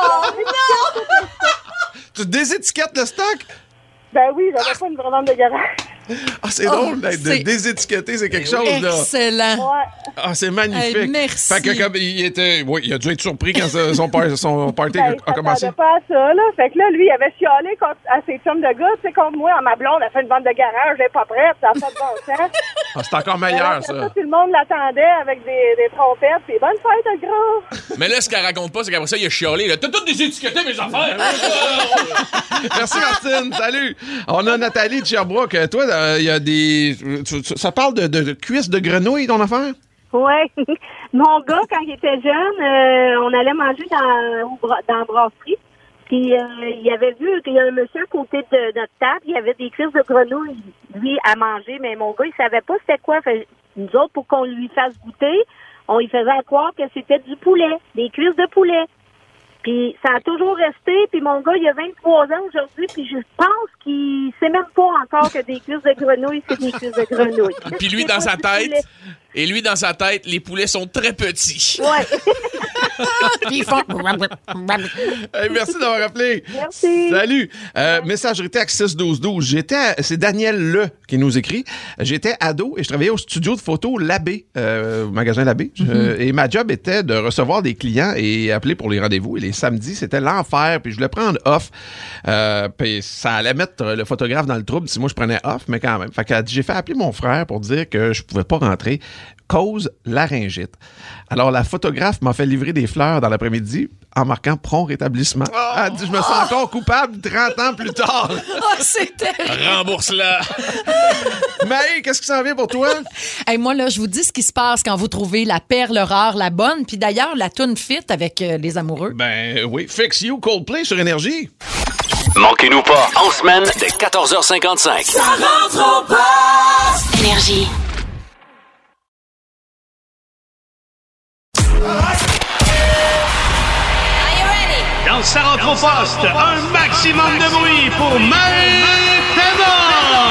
Tu désétiquettes le stock? Ben oui, j'avais pas une vraie vente de garage. Ah, c'est drôle d'être désétiqueté, c'est quelque chose, là. Excellent. Ouais. Ah, c'est magnifique. Hey, merci. Fait que comme il était... Oui, il a dû être surpris quand son party a commencé. Il pas à ça, là. Fait que là, lui, il avait chialé à ses chums de gars. Tu sais, contre moi, ma blonde a fait une vente de garage, elle est pas prête, ça a pas de bon sens. Ah, c'est encore meilleur, ça. Tout le monde l'attendait avec des trompettes, puis bonne fête, le gros. Mais là, ce qu'elle raconte pas, c'est qu'après ça, il a chialé. T'as tout désétiqueté, mes affaires. Merci, Martine. Salut. On a Nathalie de Sherbrooke. Toi, il y a des... Ça parle de cuisses de grenouille, ton affaire? Oui. Mon gars, quand il était jeune, on allait manger dans la brasserie. Puis il avait vu qu'il y a un monsieur à côté de notre table, il y avait des cuisses de grenouille, lui, à manger, mais mon gars, il savait pas c'était quoi. Fait, nous autres, pour qu'on lui fasse goûter, on lui faisait croire que c'était du poulet, des cuisses de poulet. Puis ça a toujours resté, puis mon gars, il a 23 ans aujourd'hui, puis je pense qu'il sait même pas encore que des cuisses de grenouille, c'est des cuisses de grenouille. Puis lui, dans sa tête, les poulets sont très petits. Ouais. Hey, merci d'avoir appelé. Merci. Salut. Messagerie texte 61212. C'est Daniel Le qui nous écrit. J'étais ado et je travaillais au studio de photo L'Abbé, au magasin L'Abbé. Et ma job était de recevoir des clients et appeler pour les rendez-vous. Et les samedis, c'était l'enfer. Puis je voulais prendre off. Puis ça allait mettre le photographe dans le trouble si moi je prenais off, mais quand même. Fait que j'ai fait appeler mon frère pour dire que je pouvais pas rentrer. Cause laryngite. Alors, la photographe m'a fait livrer des fleurs dans l'après-midi en marquant prompt rétablissement. Elle dit, je me sens encore coupable 30 ans plus tard. Oh, c'est terrible. Rembourse-la. Mais qu'est-ce qui s'en vient pour toi? Hey, moi, là, je vous dis ce qui se passe quand vous trouvez la perle rare, la bonne. Puis d'ailleurs, la toune fit avec les amoureux. Ben oui. Fix You, Coldplay sur Énergie. Manquez-nous pas, en semaine, dès 14h55. Ça rentre au poste. Énergie. Dans ça rentre au poste, un maximum de bruit pour maintenant!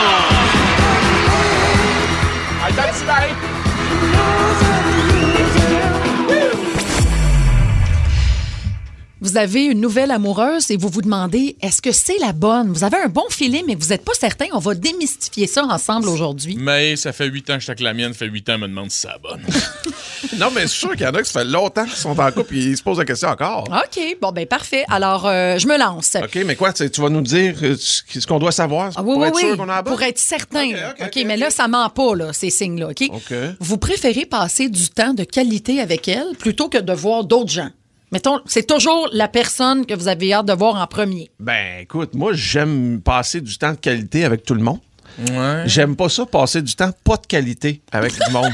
Vous avez une nouvelle amoureuse et vous vous demandez, est-ce que c'est la bonne? Vous avez un bon feeling, mais vous n'êtes pas certain. On va démystifier ça ensemble aujourd'hui. Mais ça fait 8 ans que je suis avec la mienne, ça fait 8 ans qu'elle me demande si c'est la bonne. Non, mais c'est sûr qu'il y en a qui ça fait longtemps qu'ils sont en couple et ils se posent la question encore. OK, bon, ben parfait. Alors, je me lance. OK, mais quoi, tu vas nous dire ce qu'on doit savoir pour être sûr qu'on a la bonne? Pour être certain. OK, mais là, ça ment pas, là, ces signes-là. OK? Vous préférez passer du temps de qualité avec elle plutôt que de voir d'autres gens? Mettons, c'est toujours la personne que vous avez hâte de voir en premier. Ben, écoute, moi, j'aime passer du temps de qualité avec tout le monde. Ouais. J'aime pas ça, passer du temps pas de qualité avec du monde.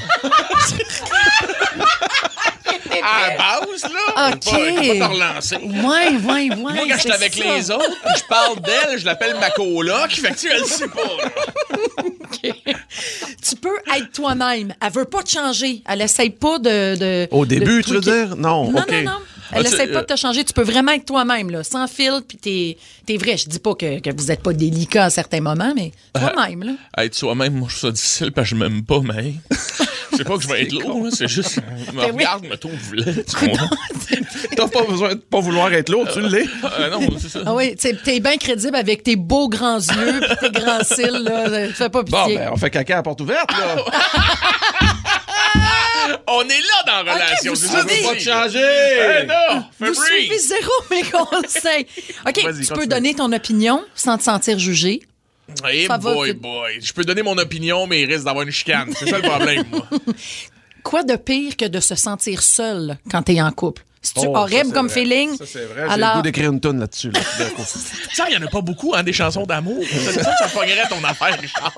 À la base, là, OK. je vais pas te relancer. Ouais. Moi, quand je suis avec les autres, puis je parle d'elle, je l'appelle ma coloc, fait que tu elle sait pas. OK. Tu peux être toi-même. Elle veut pas te changer. Elle essaye pas de Au début, tu veux dire? Non, Non, OK. non. Elle essaie pas de te changer. Tu peux vraiment être toi-même, là, sans fil, puis t'es vrai. Je dis pas que vous êtes pas délicat à certains moments, mais toi-même, là. Être soi-même, moi, je trouve ça difficile parce que je m'aime pas, mais... C'est pas que je vais être lourd, c'est juste... Me regarde, me trouve laid. T'as pas besoin de pas vouloir être lourd, tu l'es. Non, c'est ça. Ah oui, t'es bien crédible avec tes beaux grands yeux puis tes grands cils, là. Fais pas pitié. Bon, ben, on fait caca à la porte ouverte, là. On est là dans la relation. vous Ça suivez. veut pas te changer. Non, Vous suivez zéro mes conseils. OK, Vas-y, tu peux continue. donner ton opinion sans te sentir jugé. Hey Ça va, boy. Je peux donner mon opinion, mais il risque d'avoir une chicane. C'est ça le problème, moi. Quoi de pire que de se sentir seul quand t'es en couple? C'est-tu Oh, horrible ça, comme c'est vrai. feeling? Ça, c'est vrai. J'ai le goût d'écrire une toune là-dessus. Là, Ça, il y en a pas beaucoup, hein, des chansons d'amour. Ça pognerait ton affaire, Richard.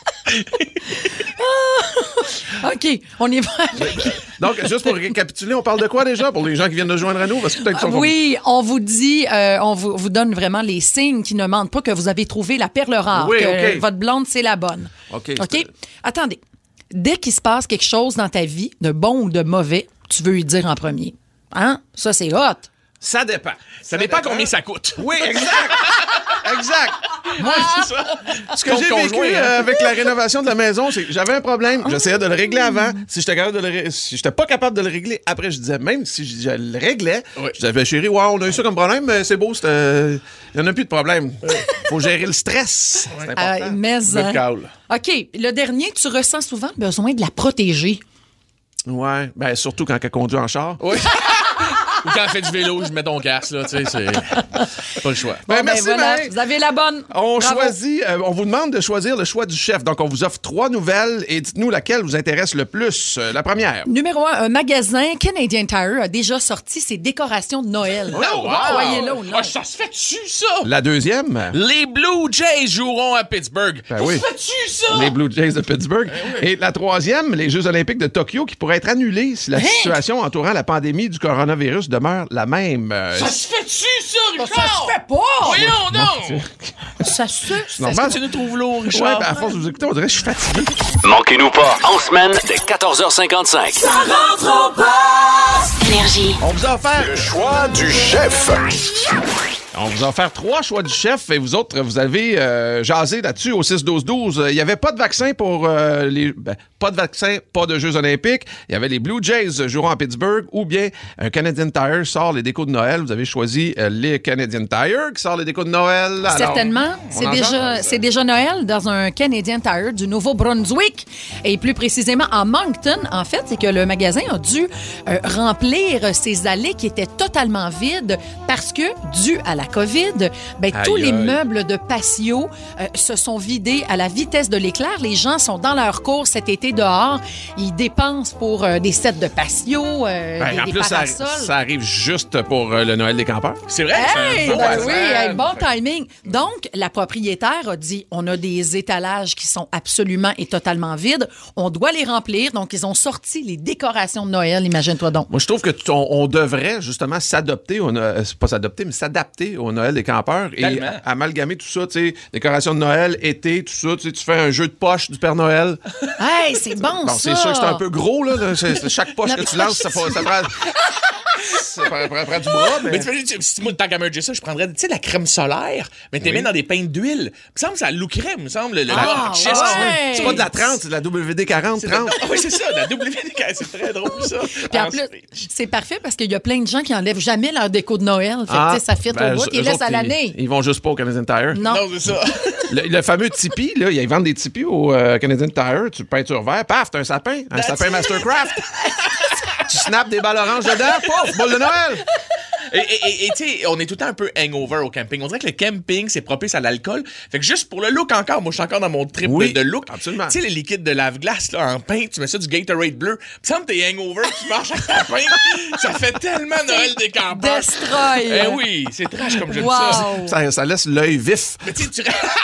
OK, on y va. Donc, juste pour récapituler, on parle de quoi déjà pour les gens qui viennent de joindre à nous? Parce que peut-être qu'ils sont Oui, on vous dit, on vous donne vraiment les signes qui ne mentent pas que vous avez trouvé la perle rare, Oui, que OK. votre blonde, c'est la bonne. OK. Attendez. Dès qu'il se passe quelque chose dans ta vie, de bon ou de mauvais, tu veux lui dire en premier. Hein? Ça, c'est hot. Ça dépend. Ça dépend combien ça coûte. Oui, exact. Exact. Moi, c'est ça. Ce que j'ai vécu avec la rénovation de la maison, c'est que j'avais un problème. J'essayais de le régler avant. Si j'étais pas capable de le régler, après, je disais, même si je le réglais, je disais, chérie, wow, on a eu ça comme problème, mais c'est beau, il y en a plus de problème. Faut gérer le stress. C'est important. Mais, Le hein. câble. OK, le dernier, tu ressens souvent le besoin de la protéger. Ouais, ben surtout quand elle conduit en char. Oui. Ou quand elle fait du vélo, je mets ton casque, là, tu sais, c'est pas le choix. Ben, merci, voilà, Marie. vous avez la bonne. On Bravo. choisit, on vous demande de choisir le choix du chef. Donc, on vous offre 3 nouvelles et dites-nous laquelle vous intéresse le plus. La première. Numéro 1, un magasin Canadian Tire a déjà sorti ses décorations de Noël. Oh, wow. Croyez-le ou non. Ah, ça se fait-tu, ça? La deuxième. Les Blue Jays joueront à Pittsburgh. Ben ça oui. se fait-tu, ça? Les Blue Jays de Pittsburgh. Et la troisième, les Jeux olympiques de Tokyo qui pourraient être annulés si la situation entourant la pandémie du coronavirus demeure la même. Ça se fait-tu, ça, Richard? Ça se fait pas! Voyons donc! Ça se... C'est normal. Est-ce que tu nous trouves lourd, Richard? Ouais, ben à force de vous écouter, on dirait que je suis fatigué. Manquez-nous pas, en semaine, dès 14h55. Ça rentre au poste! Énergie. On vous a offert Le choix du chef. On vous a offert 3 choix du chef et vous autres, vous avez jasé là-dessus au 6-12-12. Il n'y avait pas de vaccin pour pas de vaccin, pas de Jeux olympiques. Il y avait les Blue Jays joueront à Pittsburgh ou bien un Canadian Tire sort les décos de Noël. Vous avez choisi les Canadian Tire qui sort les décos de Noël. Alors, certainement. C'est déjà Noël dans un Canadian Tire du Nouveau-Brunswick. Et plus précisément à Moncton, en fait, c'est que le magasin a dû remplir ses allées qui étaient totalement vides parce que, dû à la COVID, tous les meubles de patio se sont vidés à la vitesse de l'éclair. Les gens sont dans leur cours cet été dehors. Ils dépensent pour des sets de patio, des parasols. Ça arrive juste pour le Noël des campeurs. C'est vrai? Bon timing. Donc, la propriétaire a dit, on a des étalages qui sont absolument et totalement vides. On doit les remplir. Donc, ils ont sorti les décorations de Noël. Imagine-toi donc. Moi, je trouve que on devrait justement s'adapter au Noël des campeurs et amalgamer tout ça, tu sais, décoration de Noël, été, tout ça, tu fais un jeu de poche du Père Noël. Hey, c'est bon, ça! C'est sûr que c'est un peu gros, là. Chaque poche que tu lances, ça prend... Ça prend du bras, mais... si moi, tant qu'à merger ça, je prendrais, tu sais, la crème solaire, mais t'es mis dans des peintes d'huile. Il me semble que ça louquerait, il me semble. C'est pas de la 30, c'est de la WD-40, 30. Oui, c'est ça, la WD-40, c'est très drôle, ça. Puis en plus, c'est parfait parce qu'il y a plein de gens qui enlèvent jamais leur déco de Noël. Fait que, ça fit au bout, ils laissent à l'année. Ils vont juste pas au Canadian Tire. Non, c'est ça. Le fameux Tipeee, là, ils vendent des Tipeee au Canadian Tire, tu peinture vert, paf, t'as un sapin Mastercraft. Tu snaps des balles oranges dedans, pouf, boule de Noël! Et tu sais, on est tout le temps un peu hangover au camping. On dirait que le camping, c'est propice à l'alcool. Fait que juste pour le look encore, moi, je suis encore dans mon trip de look. Absolument. Tu sais, les liquides de lave-glace, là, en pain, tu mets ça du Gatorade bleu. Il me semble que t'es hangover, tu marches avec ta pain. Ça fait tellement Noël des campeurs. Destroy! Eh oui, c'est trash comme j'aime ça. Ça laisse l'œil vif. Mais tu sais,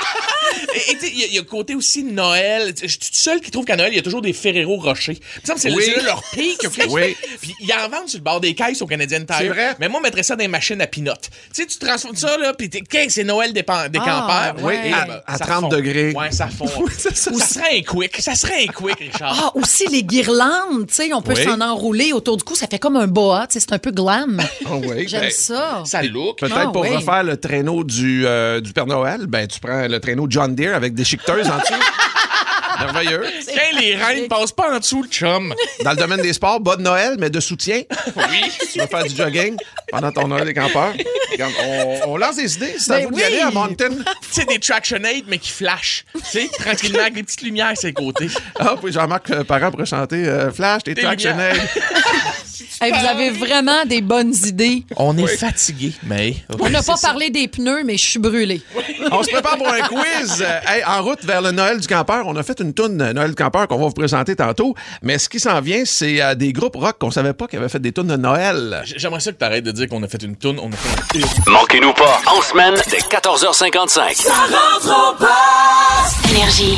et il y a le côté aussi de Noël. Je suis tout seul qui trouve qu'à Noël, il y a toujours des Ferrero Rocher. Il me semble que c'est là leur pic. Oui. Puis ils en vendent sur le bord des caisses au Canadian Tire. C'est vrai. Mais moi, je mettrais ça dans les machines à peanuts. Tu sais, tu transformes ça, là, puis c'est Noël des campeurs. Ouais. Et, à 30 degrés. Ouais, ça fond. Ça serait un quick. Ça serait un quick, Richard. Ah, aussi les guirlandes, tu sais, on peut s'en enrouler autour du cou. Ça fait comme un boa, tu sais, c'est un peu glam. J'aime ça. Ça look. Peut-être pour refaire le traîneau du Père Noël, tu prends le traîneau John Deere avec des chiqueteuses en dessous. Merveilleux. Quand les reines passent pas en dessous, le chum. Dans le domaine des sports, bas de Noël, mais de soutien. Oui. Tu vas faire du jogging pendant ton Noël des campeurs. Regarde, on lance des idées. C'est à vous d'y aller à Moncton. Tu sais, des Tractionade, mais qui flashent. Tu sais, tranquillement, avec des petites lumières sur les côtés. Ah, puis Jean-Marc Parent pourrait chanter Flash, des Tractionade. Hey, vous avez vraiment des bonnes idées. On est fatigué, mais... On n'a pas parlé des pneus, mais je suis brûlé. On se prépare pour un quiz. En route vers le Noël du campeur, on a fait une toune Noël du campeur qu'on va vous présenter tantôt. Mais ce qui s'en vient, c'est des groupes rock qu'on savait pas qui avaient fait des tounes de Noël. J'aimerais ça que t'arrêtes de dire qu'on a fait une toune. On a fait une... Manquez-nous pas, en semaine, dès 14h55. Ça rentre au poste! Énergie.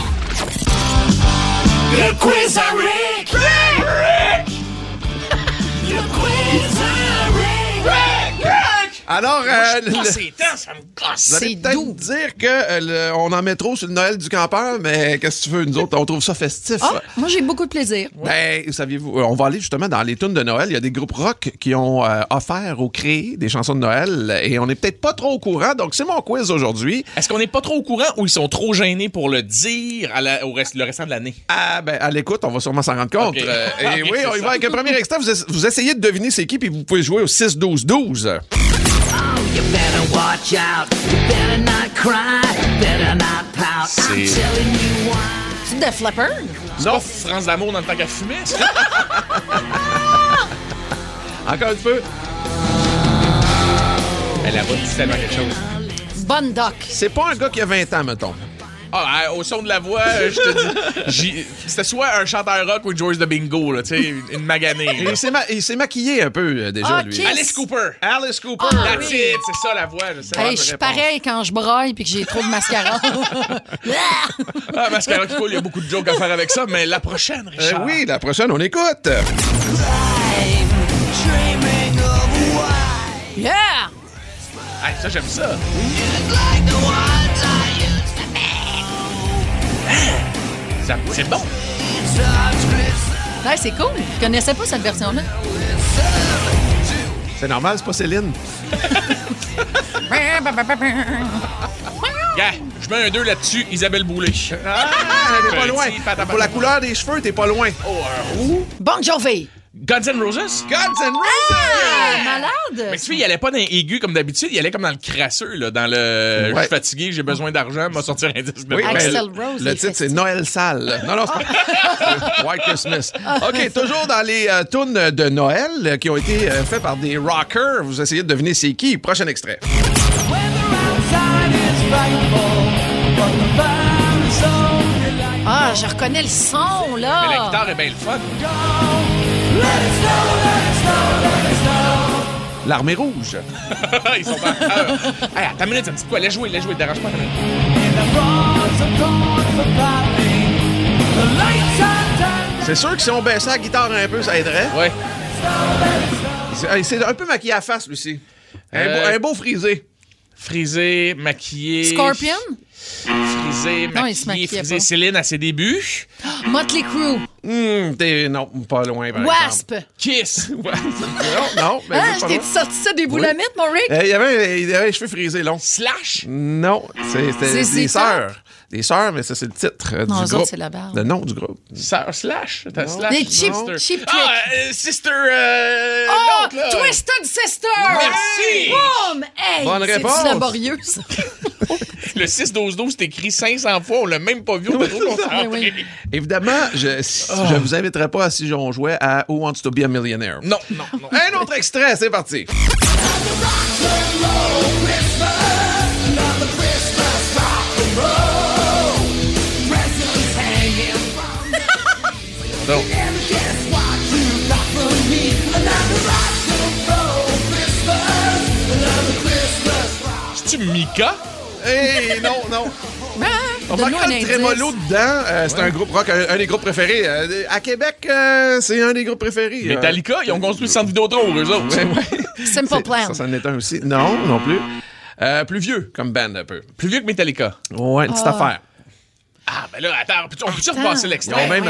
Le quiz à Rick! Le quiz à Rick! Alors, c'est temps, ça me gosse. Vous allez peut-être dire que on en met trop sur le Noël du campeur, mais qu'est-ce que tu veux, nous autres, on trouve ça festif. Ah, moi, j'ai beaucoup de plaisir. Saviez-vous, on va aller justement dans les tunes de Noël. Il y a des groupes rock qui ont offert ou créé des chansons de Noël et on n'est peut-être pas trop au courant, donc c'est mon quiz aujourd'hui. Est-ce qu'on n'est pas trop au courant ou ils sont trop gênés pour le dire le restant de l'année? À l'écoute, on va sûrement s'en rendre compte. Okay. Et oui, on y va avec un premier extrait. Vous essayez de deviner c'est qui, puis vous pouvez jouer au 6-12-12. You better watch out. You better not cry. Better not pout. I'm telling you why. C'est Def Leppard? C'est pas France d'amour dans le temps qu'à fumer, ça? Encore un peu. Elle a dit tellement quelque chose. Bonne doc. C'est pas un gars qui a 20 ans, mettons. Ah, au son de la voix, je te dis, c'était soit un chanteur rock ou George de Bingo, là, tu sais, une maganée. Il s'est maquillé un peu déjà, lui. Kiss. Alice Cooper. Alice Cooper. That's it, c'est ça la voix. Je suis pareil quand je broille puis que j'ai trop de mascara. Mascara qui coule, il y a beaucoup de jokes à faire avec ça, mais la prochaine, Richard. Oui, la prochaine, on écoute. Dreaming of Yeah! Hey, ça, j'aime ça. C'est bon. Ouais, c'est cool. Je connaissais pas cette version-là. C'est normal, c'est pas Céline. Yeah, je mets un 2 là-dessus, Isabelle Boulay. Ah, t'es pas loin. Pour la couleur des cheveux, t'es pas loin. Bon Jovi. Guns N' Roses? Guns N' Roses! Ah, malade! Mais tu sais, il allait pas dans aigu comme d'habitude, il allait comme dans le crasseux, là, dans le je suis fatigué, j'ai besoin d'argent, m'a sortir un disque de Axl Rose. Le titre, c'est Noël sale. Non, c'est pas White Christmas. OK, toujours dans les tunes de Noël qui ont été faites par des rockers. Vous essayez de deviner c'est qui. Prochain extrait. Ah, je reconnais le son, là. Mais la guitare est bien le fun. L'Armée rouge. Ils sont pas. Hey, attends une minute, ça me dit quoi? Laisse jouer, dérange pas. C'est sûr que si on baissait la guitare un peu, ça aiderait. Ouais. C'est un peu maquillé à face, Lucie. Un beau frisé. Frisé, maquillé. Scorpion? Frisé, Non, il se maquillé, maquillait frisé. pas. Céline à ses débuts. Motley Crue. Non, pas loin, par Wasp. exemple. Kiss. Non, mais Ah, je t'ai sorti ça des boulamites, mon Rick? Il y avait les cheveux frisés longs. Slash. Non, c'était C'est des ça? sœurs. Des sœurs, mais ça, c'est le titre Non, eux du autres, groupe. c'est la barbe. Le nom du groupe. Sœur Slash. T'as Slash. Les Cheap Sister. Trick. Sister. Oh! l'autre, là. Twisted Sister! Merci! Boom! Hey! Bonne réponse. C'est laborieux, ça. Le 6-12-12, c'est écrit 500 fois. On l'a même pas vu. On a trop concentré. Oui. Évidemment, je vous inviterai pas, si on jouait, à Who Wants to be a Millionaire. Non. Un autre extrait, c'est parti. Non. C'est-tu Mika? Hey, non. On Donne-nous marque un le indice. trémolo dedans. C'est un groupe rock, un des groupes préférés. À Québec, c'est un des groupes préférés. Metallica, ils ont construit le centre Vidéotron, eux autres. Simple Plan. Ça en est un aussi. Non plus. Plus vieux comme band un peu. Plus vieux que Metallica. Ouais, une petite affaire. Ah, ben là, attends, on peut-tu repasser l'extrait? Ils ont même...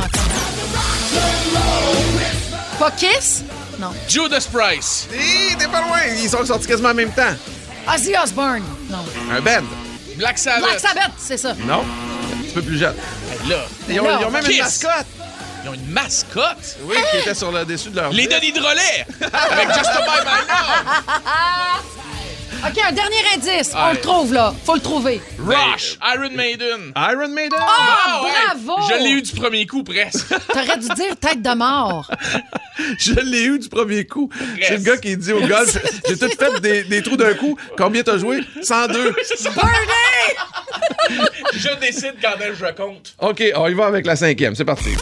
Pas Kiss? Non. Judas Price. T'es pas loin. Ils sont sortis quasiment en même temps. Ozzy Osbourne? Non. Un band. Black Sabbath. Black Sabbath, c'est ça. Non. Un petit peu plus jeune. Ben là. Ils ont même Kiss. une mascotte. Ils ont une mascotte? Oui, qui était sur le dessus de leur... Les Denis Drolet! Avec Just a By My Love! OK, un dernier indice. On le trouve, là. Faut le trouver. Rush! Iron Maiden! Iron Maiden! Ah, bravo! Je l'ai eu du premier coup, presque. T'aurais dû dire tête de mort. Je l'ai eu du premier coup. C'est le gars qui dit au golf, j'ai tout fait des trous d'un coup. Combien t'as joué? 102. Birdie! Je décide quand je compte. OK, on y va avec la 5e. C'est parti.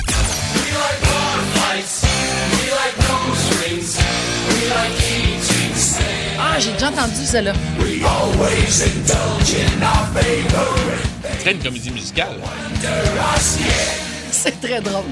Ah, j'ai déjà entendu celle-là. C'est très une comédie musicale. C'est très drôle.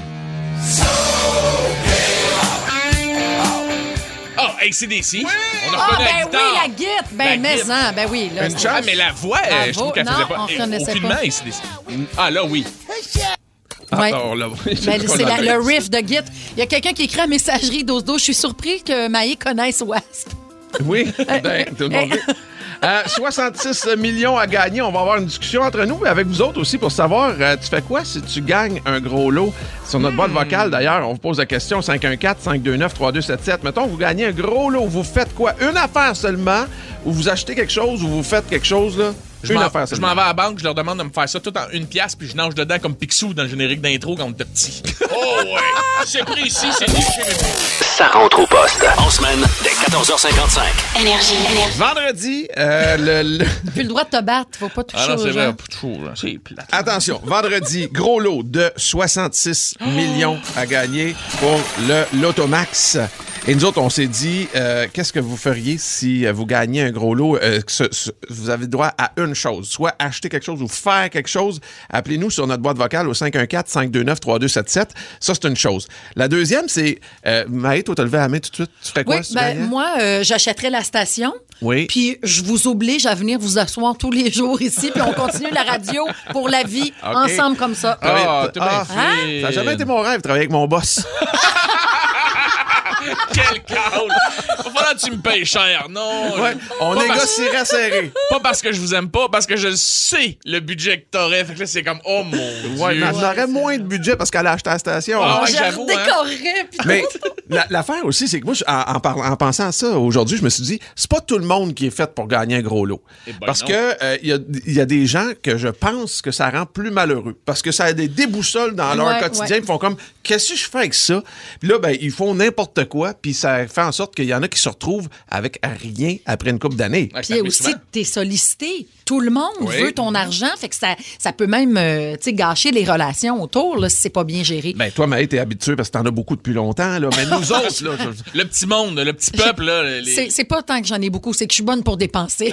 Oh, ACDC. On a Ah, reconnu la ben guitare. oui, la guitare. Ben, La guitare. ben oui. Là, Une c'est- chance. Ah, mais la voix, je trouve qu'elle Non, faisait on pas. reconnaissait Aucunement pas. ACDC. Ah, là, oui. Ouais. on l'a- Ben, c'est le riff de Git. Il y a quelqu'un qui écrit à messagerie d'Osdo. Je suis surpris que Maï connaisse Wasp. Oui, ben, tout le monde dit. 66 millions à gagner. On va avoir une discussion entre nous, mais avec vous autres aussi pour savoir, tu fais quoi si tu gagnes un gros lot? Sur notre boîte vocale, d'ailleurs, on vous pose la question 514-529-3277. Mettons, vous gagnez un gros lot. Vous faites quoi? Une affaire seulement, ou vous achetez quelque chose, ou vous faites quelque chose, là? Je Une m'en affaire je seulement. m'en vais à la banque, je leur demande de me faire ça tout en 1 pièce, puis je nage dedans comme Picsou dans le générique d'intro quand on était petit. Oh ouais! C'est précis, c'est déchiré. Ça rentre au poste. En semaine, dès 14h55. Énergie. Vendredi, Plus le droit de te battre. Faut pas toucher Ah non, aux c'est gens. vrai, pas toujours. Là. C'est plate. Attention, vendredi, gros lot de 66 millions à gagner pour le Lotomax. Et nous autres, on s'est dit, qu'est-ce que vous feriez si vous gagnez un gros lot? Vous avez droit à une chose, soit acheter quelque chose ou faire quelque chose. Appelez-nous sur notre boîte vocale au 514-529-3277. Ça, c'est une chose. La deuxième, c'est, Maë, toi, t'as levé la main tout de suite. Tu ferais quoi? Oui, moi, j'achèterais la station. Oui. Puis je vous oblige à venir vous asseoir tous les jours ici, puis on continue la radio pour la vie, ensemble comme ça. Ça n'a jamais été mon rêve, travailler avec mon boss. Quel câble! Va falloir que tu me payes cher, non? Ouais, on négocierait serré. Pas parce que je vous aime pas, parce que je sais le budget que t'aurais. Fait que là, c'est comme, oh mon Dieu. Mais j'aurais moins de budget parce qu'elle a acheté la station. J'avoue, décorerais. Mais l'affaire aussi, c'est que moi, en pensant à ça aujourd'hui, je me suis dit, c'est pas tout le monde qui est fait pour gagner un gros lot. Parce que il y a des gens que je pense que ça rend plus malheureux. Parce que ça a des déboussoles dans leur quotidien. Ils font comme, qu'est-ce que je fais avec ça? Puis là, ils font n'importe quoi. Puis ça fait en sorte qu'il y en a qui se retrouvent avec rien après une couple d'années. Puis aussi, t'es sollicité. Tout le monde veut ton argent. Fait que ça peut même gâcher les relations autour là, si c'est pas bien géré. Ben, toi, Maë, t'es habitué parce que t'en as beaucoup depuis longtemps. Là. Mais nous autres, là... Le petit monde, le petit peuple, là... C'est pas tant que j'en ai beaucoup, c'est que je suis bonne pour dépenser.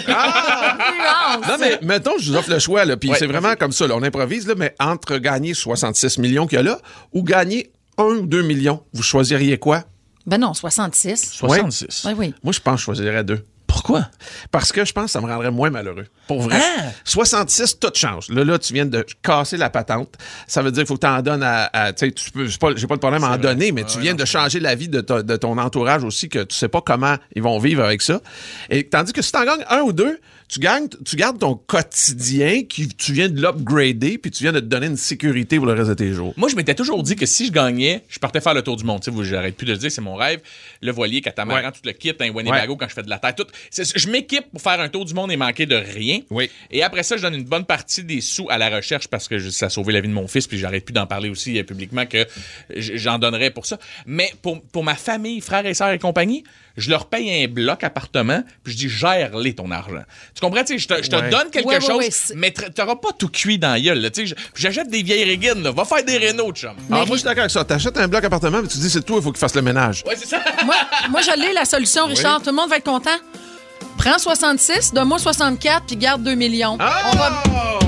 Non, mais mettons, je vous offre le choix. Puis c'est vraiment comme ça. Là, on improvise, là, mais entre gagner 66 millions qu'il y a là ou gagner 1 ou 2 millions, vous choisiriez quoi? Ben non, 66. 66? Oui. Moi, je pense que je choisirais 2. Pourquoi? Parce que je pense que ça me rendrait moins malheureux. Pour vrai. 66, tout change. Là, tu viens de casser la patente. Ça veut dire qu'il faut que tu en donnes à tu sais, j'ai pas le problème à en donner, mais tu viens de changer la vie de ton entourage aussi, que tu sais pas comment ils vont vivre avec ça. Et tandis que si tu en gagnes 1 ou 2, tu gardes ton quotidien, tu viens de l'upgrader, puis tu viens de te donner une sécurité pour le reste de tes jours. Moi, je m'étais toujours dit que si je gagnais, je partais faire le tour du monde. Tu sais, j'arrête plus de le dire, c'est mon rêve. Le voilier, catamaran, tout le kit, un Winnebago quand je fais de la terre, tout. Je m'équipe pour faire un tour du monde et manquer de rien. Oui. Et après ça, je donne une bonne partie des sous à la recherche parce que ça a sauvé la vie de mon fils, puis j'arrête plus d'en parler aussi publiquement que j'en donnerais pour ça. Mais pour ma famille, frères et sœurs et compagnie, je leur paye un bloc appartement, puis je dis gère-les ton argent. Tu comprends? Tu sais, je te donne quelque chose, mais t'auras pas tout cuit dans la gueule. Tu sais, j'achète des vieilles régines, là. Va faire des rénaux, chum. Alors, moi, je suis d'accord avec ça. T'achètes un bloc appartement, mais tu dis, c'est tout, il faut qu'il fasse le ménage. Ouais, c'est ça. moi, je l'ai, la solution, Richard. Tout le monde va être content. Prends 66, donne-moi 64, puis garde 2 millions. On va...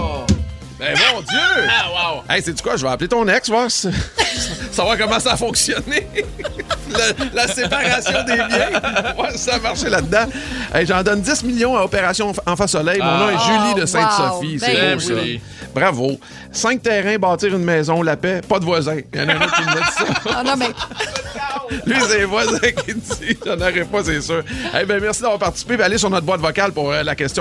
Ben, mon Dieu! Ah, wow! Hey, sais-tu quoi? Je vais appeler ton ex, voir savoir comment ça a fonctionné. la séparation des biens. Ouais, ça a marché là-dedans. Hey, j'en donne 10 millions à Opération Enfant Soleil. Mon nom est Julie de Sainte-Sophie. C'est beau, ça. Bravo. 5 terrains, bâtir une maison, la paix, pas de voisins. Il y en a un autre qui me dit ça. Ah non, mais... Lui, c'est les voisins qui dit. J'en aurais pas, c'est sûr. Eh bien, merci d'avoir participé. Allez sur notre boîte vocale pour la question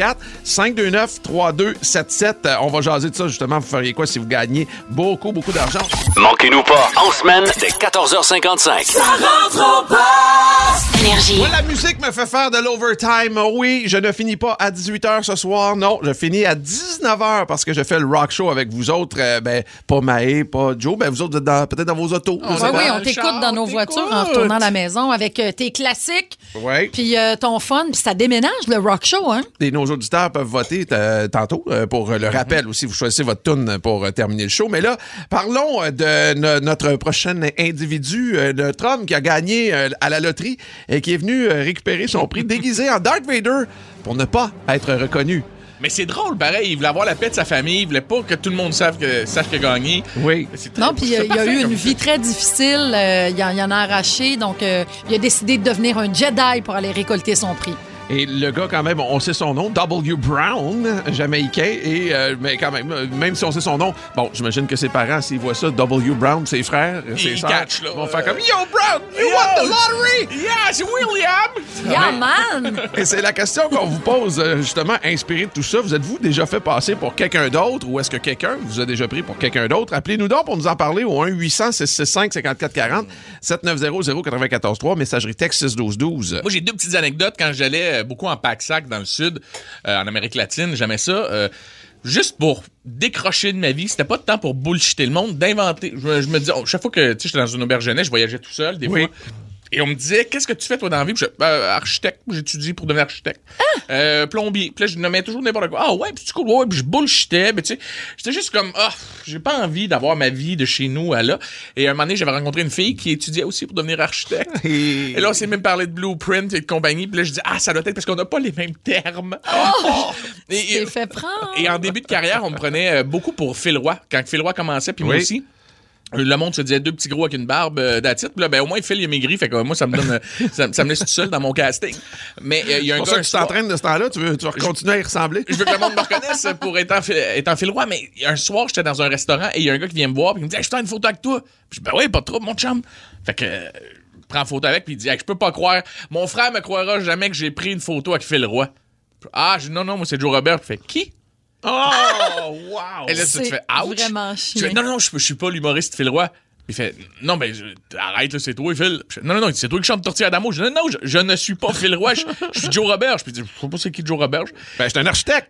514-529-3277. On va jaser de ça, justement. Vous feriez quoi si vous gagnez beaucoup d'argent? Manquez-nous pas, en semaine, dès 14h55. Ça rentre au poste! Énergie. Moi, la musique me fait faire de l'overtime. Oui, je ne finis pas à 18h ce soir. Non, je finis à 19h parce que je fais le rock show avec vous autres. Pas Maë, pas Joe. Vous autres, vous êtes peut-être dans vos autos. Oui, on t'écoute dans nos voitures en retournant à la maison avec tes classiques. Oui. Puis ton fun. Puis ça déménage, le rock show, hein? Et nos auditeurs peuvent voter tantôt pour le rappel aussi. Vous choisissez votre tune pour terminer le show. Mais là, parlons de notre prochain individu, notre homme qui a gagné à la loterie et qui est venu récupérer son prix déguisé en Darth Vader pour ne pas être reconnu. Mais c'est drôle, pareil. Il voulait avoir la paix de sa famille. Il voulait pas que tout le monde sache qu'il a gagné. Oui. Non, puis il a eu une vie très difficile. Il en a arraché. Donc, il a décidé de devenir un Jedi pour aller récolter son prix. Et le gars, quand même, on sait son nom, W. Brown, jamaïcain, et mais quand même si on sait son nom, bon, j'imagine que ses parents, s'ils voient ça, W. Brown, ses frères, ses sœurs, vont faire comme « Yo, Brown, you won the lottery! » Yes, William! Yeah, man! Et c'est la question qu'on vous pose, justement, inspiré de tout ça. Vous êtes-vous déjà fait passer pour quelqu'un d'autre, ou est-ce que quelqu'un vous a déjà pris pour quelqu'un d'autre? Appelez-nous donc pour nous en parler au 1-800-665-5440, 790-094-3, messagerie texte 612-12. Moi, j'ai 2 petites anecdotes quand j'allais beaucoup en pack-sac dans le sud, en Amérique latine. J'aimais ça. Juste pour décrocher de ma vie. C'était pas de temps pour bullshiter le monde, d'inventer. Je me dis, chaque fois que j'étais dans une auberge jeunesse, je voyageais tout seul, des fois. Et on me disait, qu'est-ce que tu fais, toi, dans la vie? Puis architecte, j'étudie pour devenir architecte. Plombier. Puis là, je nommais toujours n'importe quoi. Ah ouais, puis c'est cool. Ouais, puis je bullshitais. Mais tu sais, j'étais juste comme, j'ai pas envie d'avoir ma vie de chez nous à là. Et à un moment donné, j'avais rencontré une fille qui étudiait aussi pour devenir architecte. Et là, on s'est même parlé de blueprint et de compagnie. Puis là, je dis, ça doit être parce qu'on n'a pas les mêmes termes. Et fait prendre. Et en début de carrière, on me prenait beaucoup pour Phil Roy. Quand Phil Roy commençait, puis moi aussi. Le monde se disait 2 petits gros avec une barbe d'attitude. Puis là, ben, au moins, Phil, il a maigri. Fait que moi, ça me donne, ça me laisse tout seul dans mon casting. Mais, il y a un gars. C'est pour ça que tu t'entraînes de ce temps-là. Tu vas continuer à y ressembler. Je veux que le monde me reconnaisse pour être en Phil Roy. Mais un soir, j'étais dans un restaurant et il y a un gars qui vient me voir. Puis il me dit, je fais une photo avec toi. Puis je dis, ben oui, pas de trouble, mon chum. Fait que, je prends une photo avec. Puis il dit, je peux pas croire. Mon frère me croira jamais que j'ai pris une photo avec Phil Roy. Je dis, non, moi, c'est Joe Robert. Puis il fait, qui? Oh, wow! Et là, tu te fais, ouch. Vraiment chiant. Je fais, non, je suis pas l'humoriste Phil Roy. Il fait, non, ben, arrête, là, c'est toi, Phil. Je fais, non, c'est toi qui chante Tortilla d'amour. Je dis, non, je ne suis pas Phil Roy, je suis Joe Robert. Je dis, je sais pas c'est qui Joe Robert. Ben, je suis un architecte.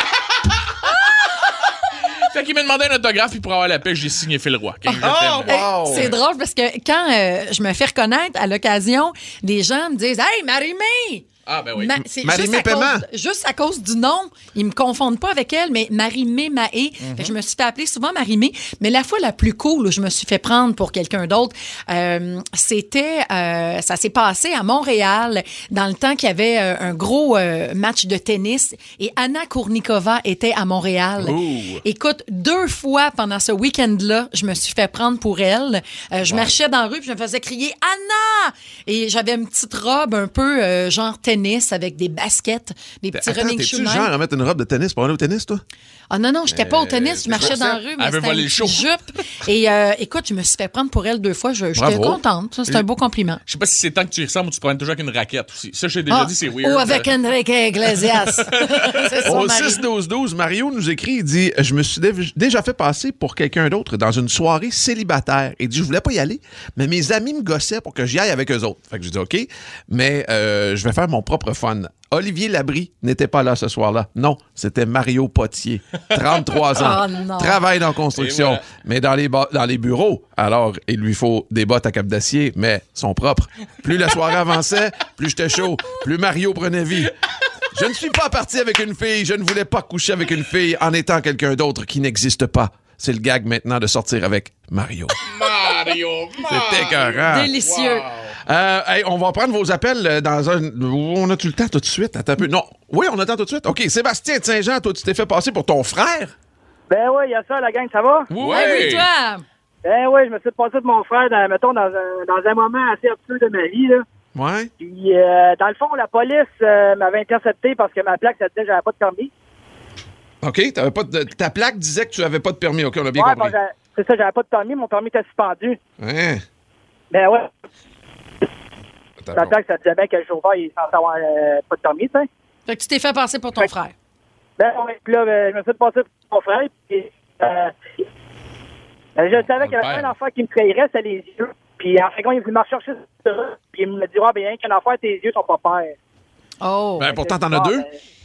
Fait qu'il m'a demandé un autographe, puis pour avoir la paix, j'ai signé Phil Roy. Wow. C'est drôle parce que quand je me fais reconnaître à l'occasion, des gens me disent, hey, Marie-Mé! Ben oui. Marie-Mé Paiement. Juste à cause du nom. Ils me confondent pas avec elle, mais Marie-Mé Mahé. Fait que je me suis fait appeler souvent Marie-Mé. Mais la fois la plus cool où je me suis fait prendre pour quelqu'un d'autre, c'était... ça s'est passé à Montréal dans le temps qu'il y avait un gros match de tennis et Anna Kournikova était à Montréal. Écoute, 2 fois pendant ce week-end-là, je me suis fait prendre pour elle. Je marchais dans la rue puis je me faisais crier « Anna! » Et j'avais une petite robe un peu genre tennis avec des baskets, des petits running shoes. T'es-tu genre à mettre une robe de tennis pour aller au tennis, toi? Non, j'étais pas au tennis. Je marchais dans la rue, mais c'était une petite jupe. Et écoute, je me suis fait prendre pour elle 2 fois. J'étais contente. Ça, c'est un beau compliment. Je sais pas si c'est tant que tu y ressembles ou tu te promènes toujours avec une raquette aussi. Ça, j'ai déjà dit, c'est weird. Ou avec Enrique Iglesias. Au 6-12-12, Mario nous écrit, il dit, je me suis déjà fait passer pour quelqu'un d'autre dans une soirée célibataire. Il dit, je voulais pas y aller, mais mes amis me gossaient pour que j'y aille avec eux autres. Fait que je dis, OK, mais je vais faire mon propre fun. Olivier Labrie n'était pas là ce soir-là. Non, c'était Mario Potier, 33 ans. Travaille dans la construction, mais dans les bureaux. Alors, il lui faut des bottes à cap d'acier, mais sont propres. Plus la soirée avançait, plus j'étais chaud, plus Mario prenait vie. Je ne suis pas parti avec une fille, je ne voulais pas coucher avec une fille en étant quelqu'un d'autre qui n'existe pas. C'est le gag maintenant de sortir avec Mario. C'était écœurant. Délicieux. Wow. Hey, on va prendre vos appels dans un... On a-tu le temps tout de suite? Attends un peu. Non. Oui, on a le temps tout de suite. OK, Sébastien de Saint-Jean, toi, tu t'es fait passer pour ton frère? Ben oui, il y a ça, la gang, ça va? Oui. Oui, toi. Ben oui, je me suis fait passer de mon frère, dans un moment assez obscur de ma vie, là. Ouais. Puis, dans le fond, la police m'avait intercepté parce que ma plaque, ça disait que j'avais pas de permis. OK, t'avais pas ta plaque disait que tu avais pas de permis. OK, on a bien compris. Ben, c'est ça, j'avais pas de permis. Mon permis était suspendu. Ouais. Ben ouais. La plaque, ça disait bien que le chauffeur, il est censé avoir pas de permis, tu sais. Fait que tu t'es fait passer pour ton frère. Ben oui, puis là, je me suis fait passer pour mon frère, puis je savais qu'il y avait un enfant qui me trahirait, c'était les yeux. Puis en fait, quand il voulait me rechercher sur ça, puis il me dit, bien qu'un enfant, tes yeux sont pas pères. Oh. Ben pourtant, t'en as 2.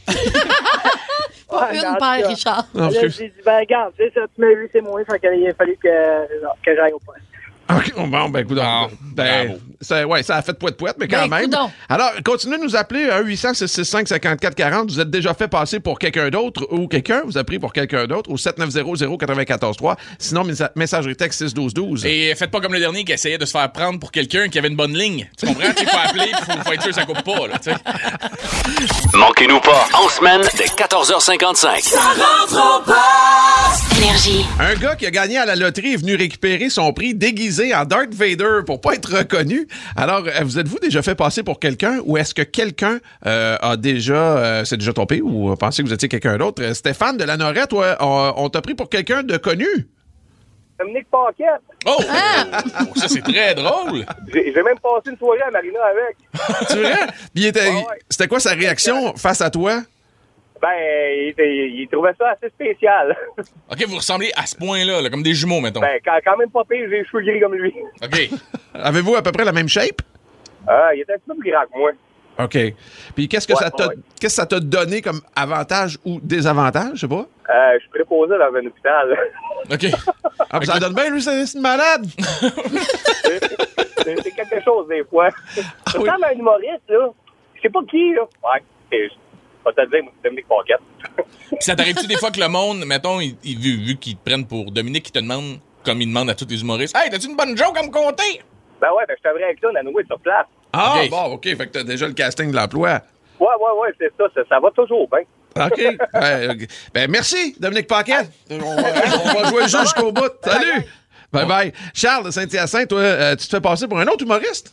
Pas une paire, Richard. Là, j'ai dit, regarde, tu sais, ça, tu m'as vu, c'est moi, fait qu'il a fallu que j'aille au poste. OK, bon, ben, écoute, ça a fait poète-poète, mais quand même. Coudonc. Alors, continuez de nous appeler à 1-800-665-5440. Vous êtes déjà fait passer pour quelqu'un d'autre ou quelqu'un vous a pris pour quelqu'un d'autre au 7900-943. Sinon, messagerie texte 61212. Et faites pas comme le dernier qui essayait de se faire prendre pour quelqu'un qui avait une bonne ligne. Tu comprends? Il faut appeler, il faut être sûr que ça coupe pas, là, tu sais. Manquez-nous pas, en semaine, dès 14h55. Ça rentre au poste! Énergie. Un gars qui a gagné à la loterie est venu récupérer son prix déguisé en Darth Vader pour pas être reconnu. Alors, vous êtes-vous déjà fait passer pour quelqu'un ou est-ce que quelqu'un a déjà s'est déjà trompé ou pensé que vous étiez quelqu'un d'autre? Stéphane de la Norette, on t'a pris pour quelqu'un de connu? Dominique Paquette. Oh! Ça, c'est très drôle. J'ai même passé une soirée à Marina avec. C'est vrai? Puis c'était quoi sa réaction face à toi? Ben, il trouvait ça assez spécial. OK, vous ressemblez à ce point-là, là, comme des jumeaux, mettons. Ben, quand même pas pire, j'ai les cheveux gris comme lui. OK. Avez-vous à peu près la même shape? Il était un petit peu plus grand que moi. OK. Puis qu'est-ce que ça t'a donné comme avantage ou désavantage, je sais pas? Je suis préposé dans un hôpital. OK. Ah, ça donne bien, lui, c'est une malade. C'est quelque quelque chose des fois. Ça ressemble à un humoriste, là. Je sais pas qui, là. Ouais, je vais te le dire, moi, c'est Dominique Paquette. Puis ça t'arrive-tu des fois que le monde, mettons, vu qu'ils te prennent pour Dominique, ils te demandent, comme ils demandent à tous les humoristes, « Hey, t'as-tu une bonne joke à me conter? » Ben ouais, je t'avrais avec ça, on a noué sur place. Ah, okay. Bon, OK. Fait que t'as déjà le casting de l'emploi. Ouais, c'est ça. Ça va toujours bien. OK. Ben, merci, Dominique Paquette. On va jouer le jeu jusqu'au bout. Salut! Bye. Charles de Saint-Hyacinthe, toi, tu te fais passer pour un autre humoriste?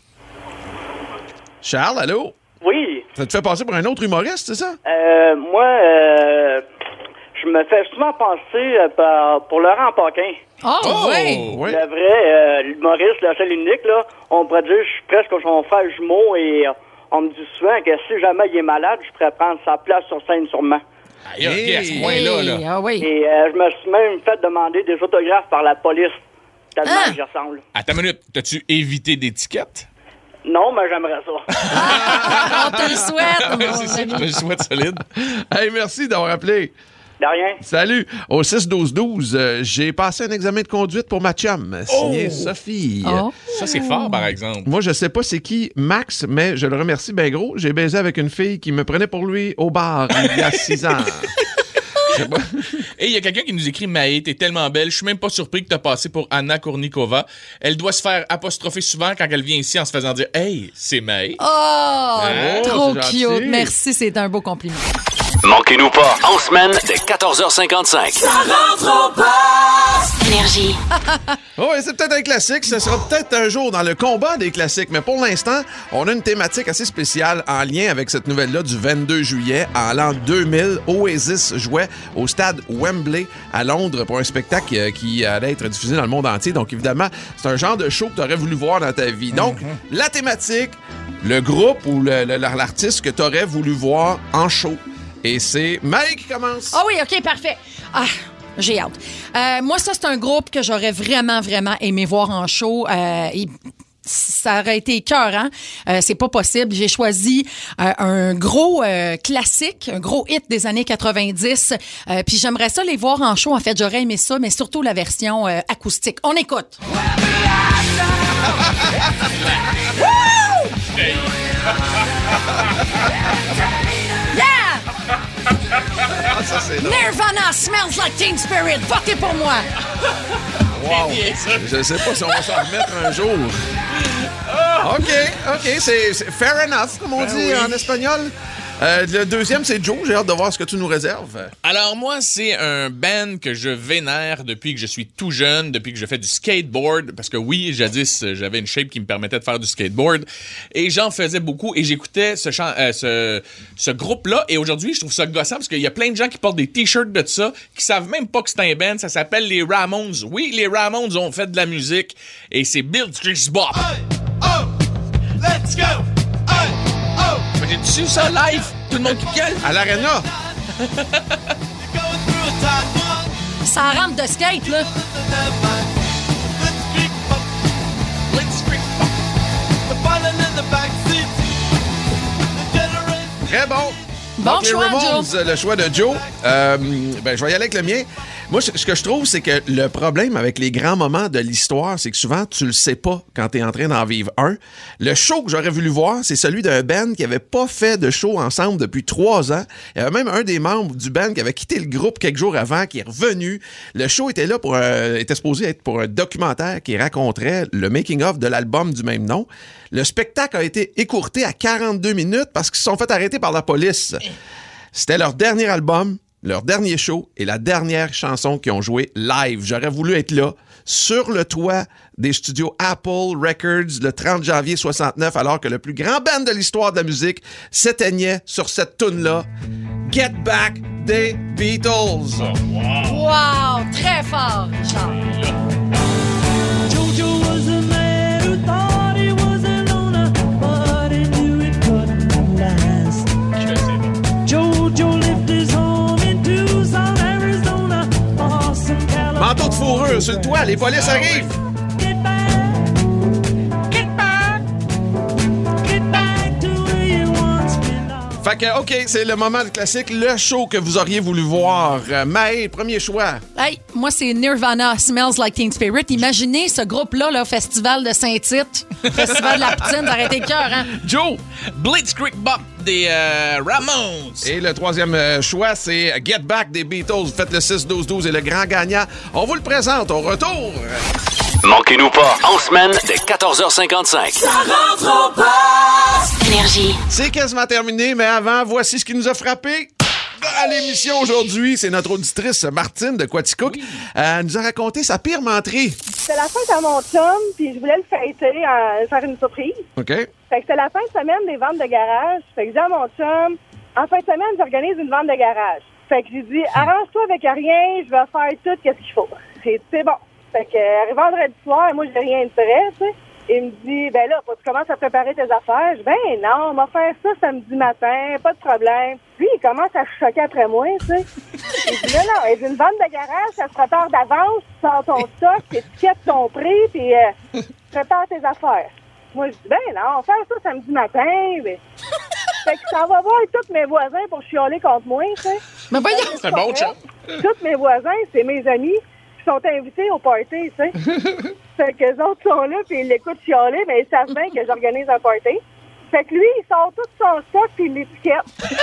Charles, allô? Oui. Ça te fait passer pour un autre humoriste, c'est ça? Moi, je me fais souvent passer pour Laurent Paquin. Oh, oui! Le vrai, l'humoriste, le seul unique, là, on pourrait dire, je suis presque son frère jumeau et on me dit souvent que si jamais il est malade, je pourrais prendre sa place sur scène sûrement. OK, à ce point-là, là. Ah oui. Et je me suis même fait demander des autographes par la police, tellement que j'y ressemble. Attends une minute, t'as-tu évité d'étiquette? Non, mais j'aimerais ça. On te le souhaite. C'est ça, je te le souhaite solide. Hey, merci d'avoir appelé. De rien. Salut. Au 6-12-12, j'ai passé un examen de conduite pour ma chum, signé Sophie. Oh. Ça, c'est fort, par exemple. Moi, je sais pas c'est qui Max, mais je le remercie bien gros. J'ai baisé avec une fille qui me prenait pour lui au bar il y a 6 ans. Et il y a quelqu'un qui nous écrit « Maë, t'es tellement belle, je suis même pas surpris que t'as passé pour Anna Kournikova. Elle doit se faire apostropher souvent quand elle vient ici en se faisant dire « Hey, c'est Maë. » Trop c'est cute. gentil. Merci, c'est un beau compliment. Manquez-nous pas, en semaine, dès 14h55. Ça rentre au poste. Énergie. Oui, c'est peut-être un classique. Ce sera peut-être un jour dans le combat des classiques. Mais pour l'instant, on a une thématique assez spéciale en lien avec cette nouvelle-là du 22 juillet. En l'an 2000, Oasis jouait au stade Wembley à Londres pour un spectacle qui allait être diffusé dans le monde entier. Donc, évidemment, c'est un genre de show que tu aurais voulu voir dans ta vie. Donc, la thématique, le groupe ou l'artiste que tu aurais voulu voir en show. Et c'est Maë qui commence. Ah oui, OK, parfait. Ah, j'ai hâte. Moi, ça, c'est un groupe que j'aurais vraiment, vraiment aimé voir en show. Ça aurait été écœurant. C'est pas possible. J'ai choisi un gros classique, un gros hit des années 90. Puis j'aimerais ça les voir en show. En fait, j'aurais aimé ça, mais surtout la version acoustique. On écoute. Ah, ça, c'est drôle. Nirvana smells like Teen Spirit. Votez pour moi. Wow. Je sais pas si on va s'en remettre un jour. OK, c'est fair enough, comme on dit en espagnol. Le deuxième, c'est Joe. J'ai hâte de voir ce que tu nous réserves. Alors moi, c'est un band que je vénère depuis que je suis tout jeune, depuis que je fais du skateboard, parce que oui, jadis, j'avais une shape qui me permettait de faire du skateboard, et j'en faisais beaucoup, et j'écoutais ce groupe-là, et aujourd'hui, je trouve ça gossant, parce qu'il y a plein de gens qui portent des t-shirts de ça, qui savent même pas que c'est un band, ça s'appelle les Ramones. Oui, les Ramones ont fait de la musique, et c'est Bill Bop. Let's go! J'ai-tu su ça live? Tout le monde qui gueule? À l'Arena. Ça rentre de skate, là. Très bon. Bon Donc, choix, les Ramones, Joe. le choix de Joe. Je vais y aller avec le mien. Moi, ce que je trouve, c'est que le problème avec les grands moments de l'histoire, c'est que souvent, tu le sais pas quand tu es en train d'en vivre un. Le show que j'aurais voulu voir, c'est celui d'un band qui avait pas fait de show ensemble depuis 3 ans. Il y avait même un des membres du band qui avait quitté le groupe quelques jours avant, qui est revenu. Le show était là était supposé être pour un documentaire qui raconterait le making-of de l'album du même nom. Le spectacle a été écourté à 42 minutes parce qu'ils se sont fait arrêter par la police. C'était leur dernier album, leur dernier show et la dernière chanson qu'ils ont joué live. J'aurais voulu être là, sur le toit des studios Apple Records le 30 janvier 69, alors que le plus grand band de l'histoire de la musique s'éteignait sur cette toune-là. Get Back des Beatles. Wow, très fort, Richard. Jojo was a man who thought he was a loner, but he knew it couldn't last. Jojo lived his home in Tucson, Arizona, Awesome, California. Manteau de fourrure sur le toit, les polices arrivent. Get back to where you once belonged. Fait que, OK, c'est le moment du classique, le show que vous auriez voulu voir. Maë, premier choix. Hey, moi, c'est Nirvana, Smells Like Teen Spirit. Imaginez ce groupe-là, le Festival de Saint-Tite. Festival de la poutine, ça aurait été cœur, hein? Joe, Blitzkrieg Bop des Ramones. Et le troisième choix, c'est Get Back des Beatles. Faites le 6-12-12 et le grand gagnant. On vous le présente au retour. Manquez-nous pas, en semaine, dès 14h55. Ça rentre au poste. Énergie. C'est quasiment terminé, mais avant, voici ce qui nous a frappé à l'émission aujourd'hui. C'est notre auditrice Martine de Quaticook. Elle nous a raconté sa pire menterie. C'était la fête à mon chum, puis je voulais le fêter, faire une surprise. OK. Fait que c'était la fin de semaine des ventes de garage. Fait que j'ai dit à mon chum, en fin de semaine, j'organise une vente de garage. Fait que j'ai dit, arrange-toi avec rien, je vais faire tout ce qu'il faut. C'est bon. Fait que, vendredi soir, moi, j'ai rien de prêt, tu sais. Il me dit, ben là, faut que tu commences à préparer tes affaires. Je dis, ben non, on va faire ça samedi matin, pas de problème. Puis, il commence à choquer après moi, tu sais. Il dit, non, il dit, une vente de garage, ça se prépare d'avance, tu sors ton stock, tu étiquettes ton prix, puis prépare tes affaires. Moi, je dis, ben non, on va faire ça samedi matin. Mais... Fait que ça va voir tous mes voisins pour chialer contre moi, tu sais. Mais voyons, c'est bon, chum. Tous mes voisins, c'est mes amis qui sont invités au party, tu sais. Fait que les autres sont là, puis ils l'écoutent chialer, mais ils savent bien que j'organise un party. Fait que lui, il sort tout son stock, puis il l'étiquette.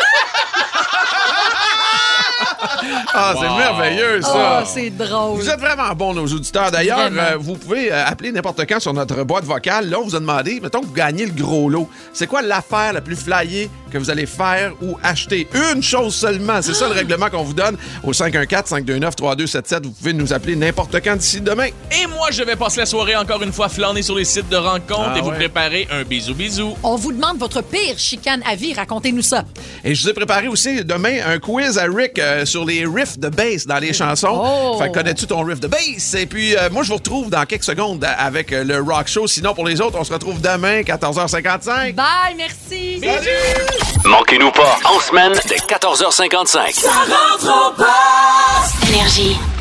Ah, c'est merveilleux, ça. Oh, c'est drôle. Vous êtes vraiment bons, nos auditeurs. D'ailleurs, vous pouvez appeler n'importe quand sur notre boîte vocale. Là, on vous a demandé, mettons que vous gagnez le gros lot. C'est quoi l'affaire la plus flyée que vous allez faire ou acheter? Une chose seulement. C'est ça le règlement qu'on vous donne au 514-529-3277. Vous pouvez nous appeler n'importe quand d'ici demain. Et moi, je vais passer la soirée encore une fois flâner sur les sites de rencontres et vous préparer un bisou. On vous demande votre pire chicane à vie. Racontez-nous ça. Et je vous ai préparé aussi demain un quiz à Rick sur les riffs de bass dans les chansons. Oh. Fait que connais-tu ton riff de bass? Et puis, moi, je vous retrouve dans quelques secondes avec le Rock Show. Sinon, pour les autres, on se retrouve demain, 14h55. Bye, merci. Salut! Manquez-nous pas, en semaine, dès 14h55. Ça rentre au poste. Énergie.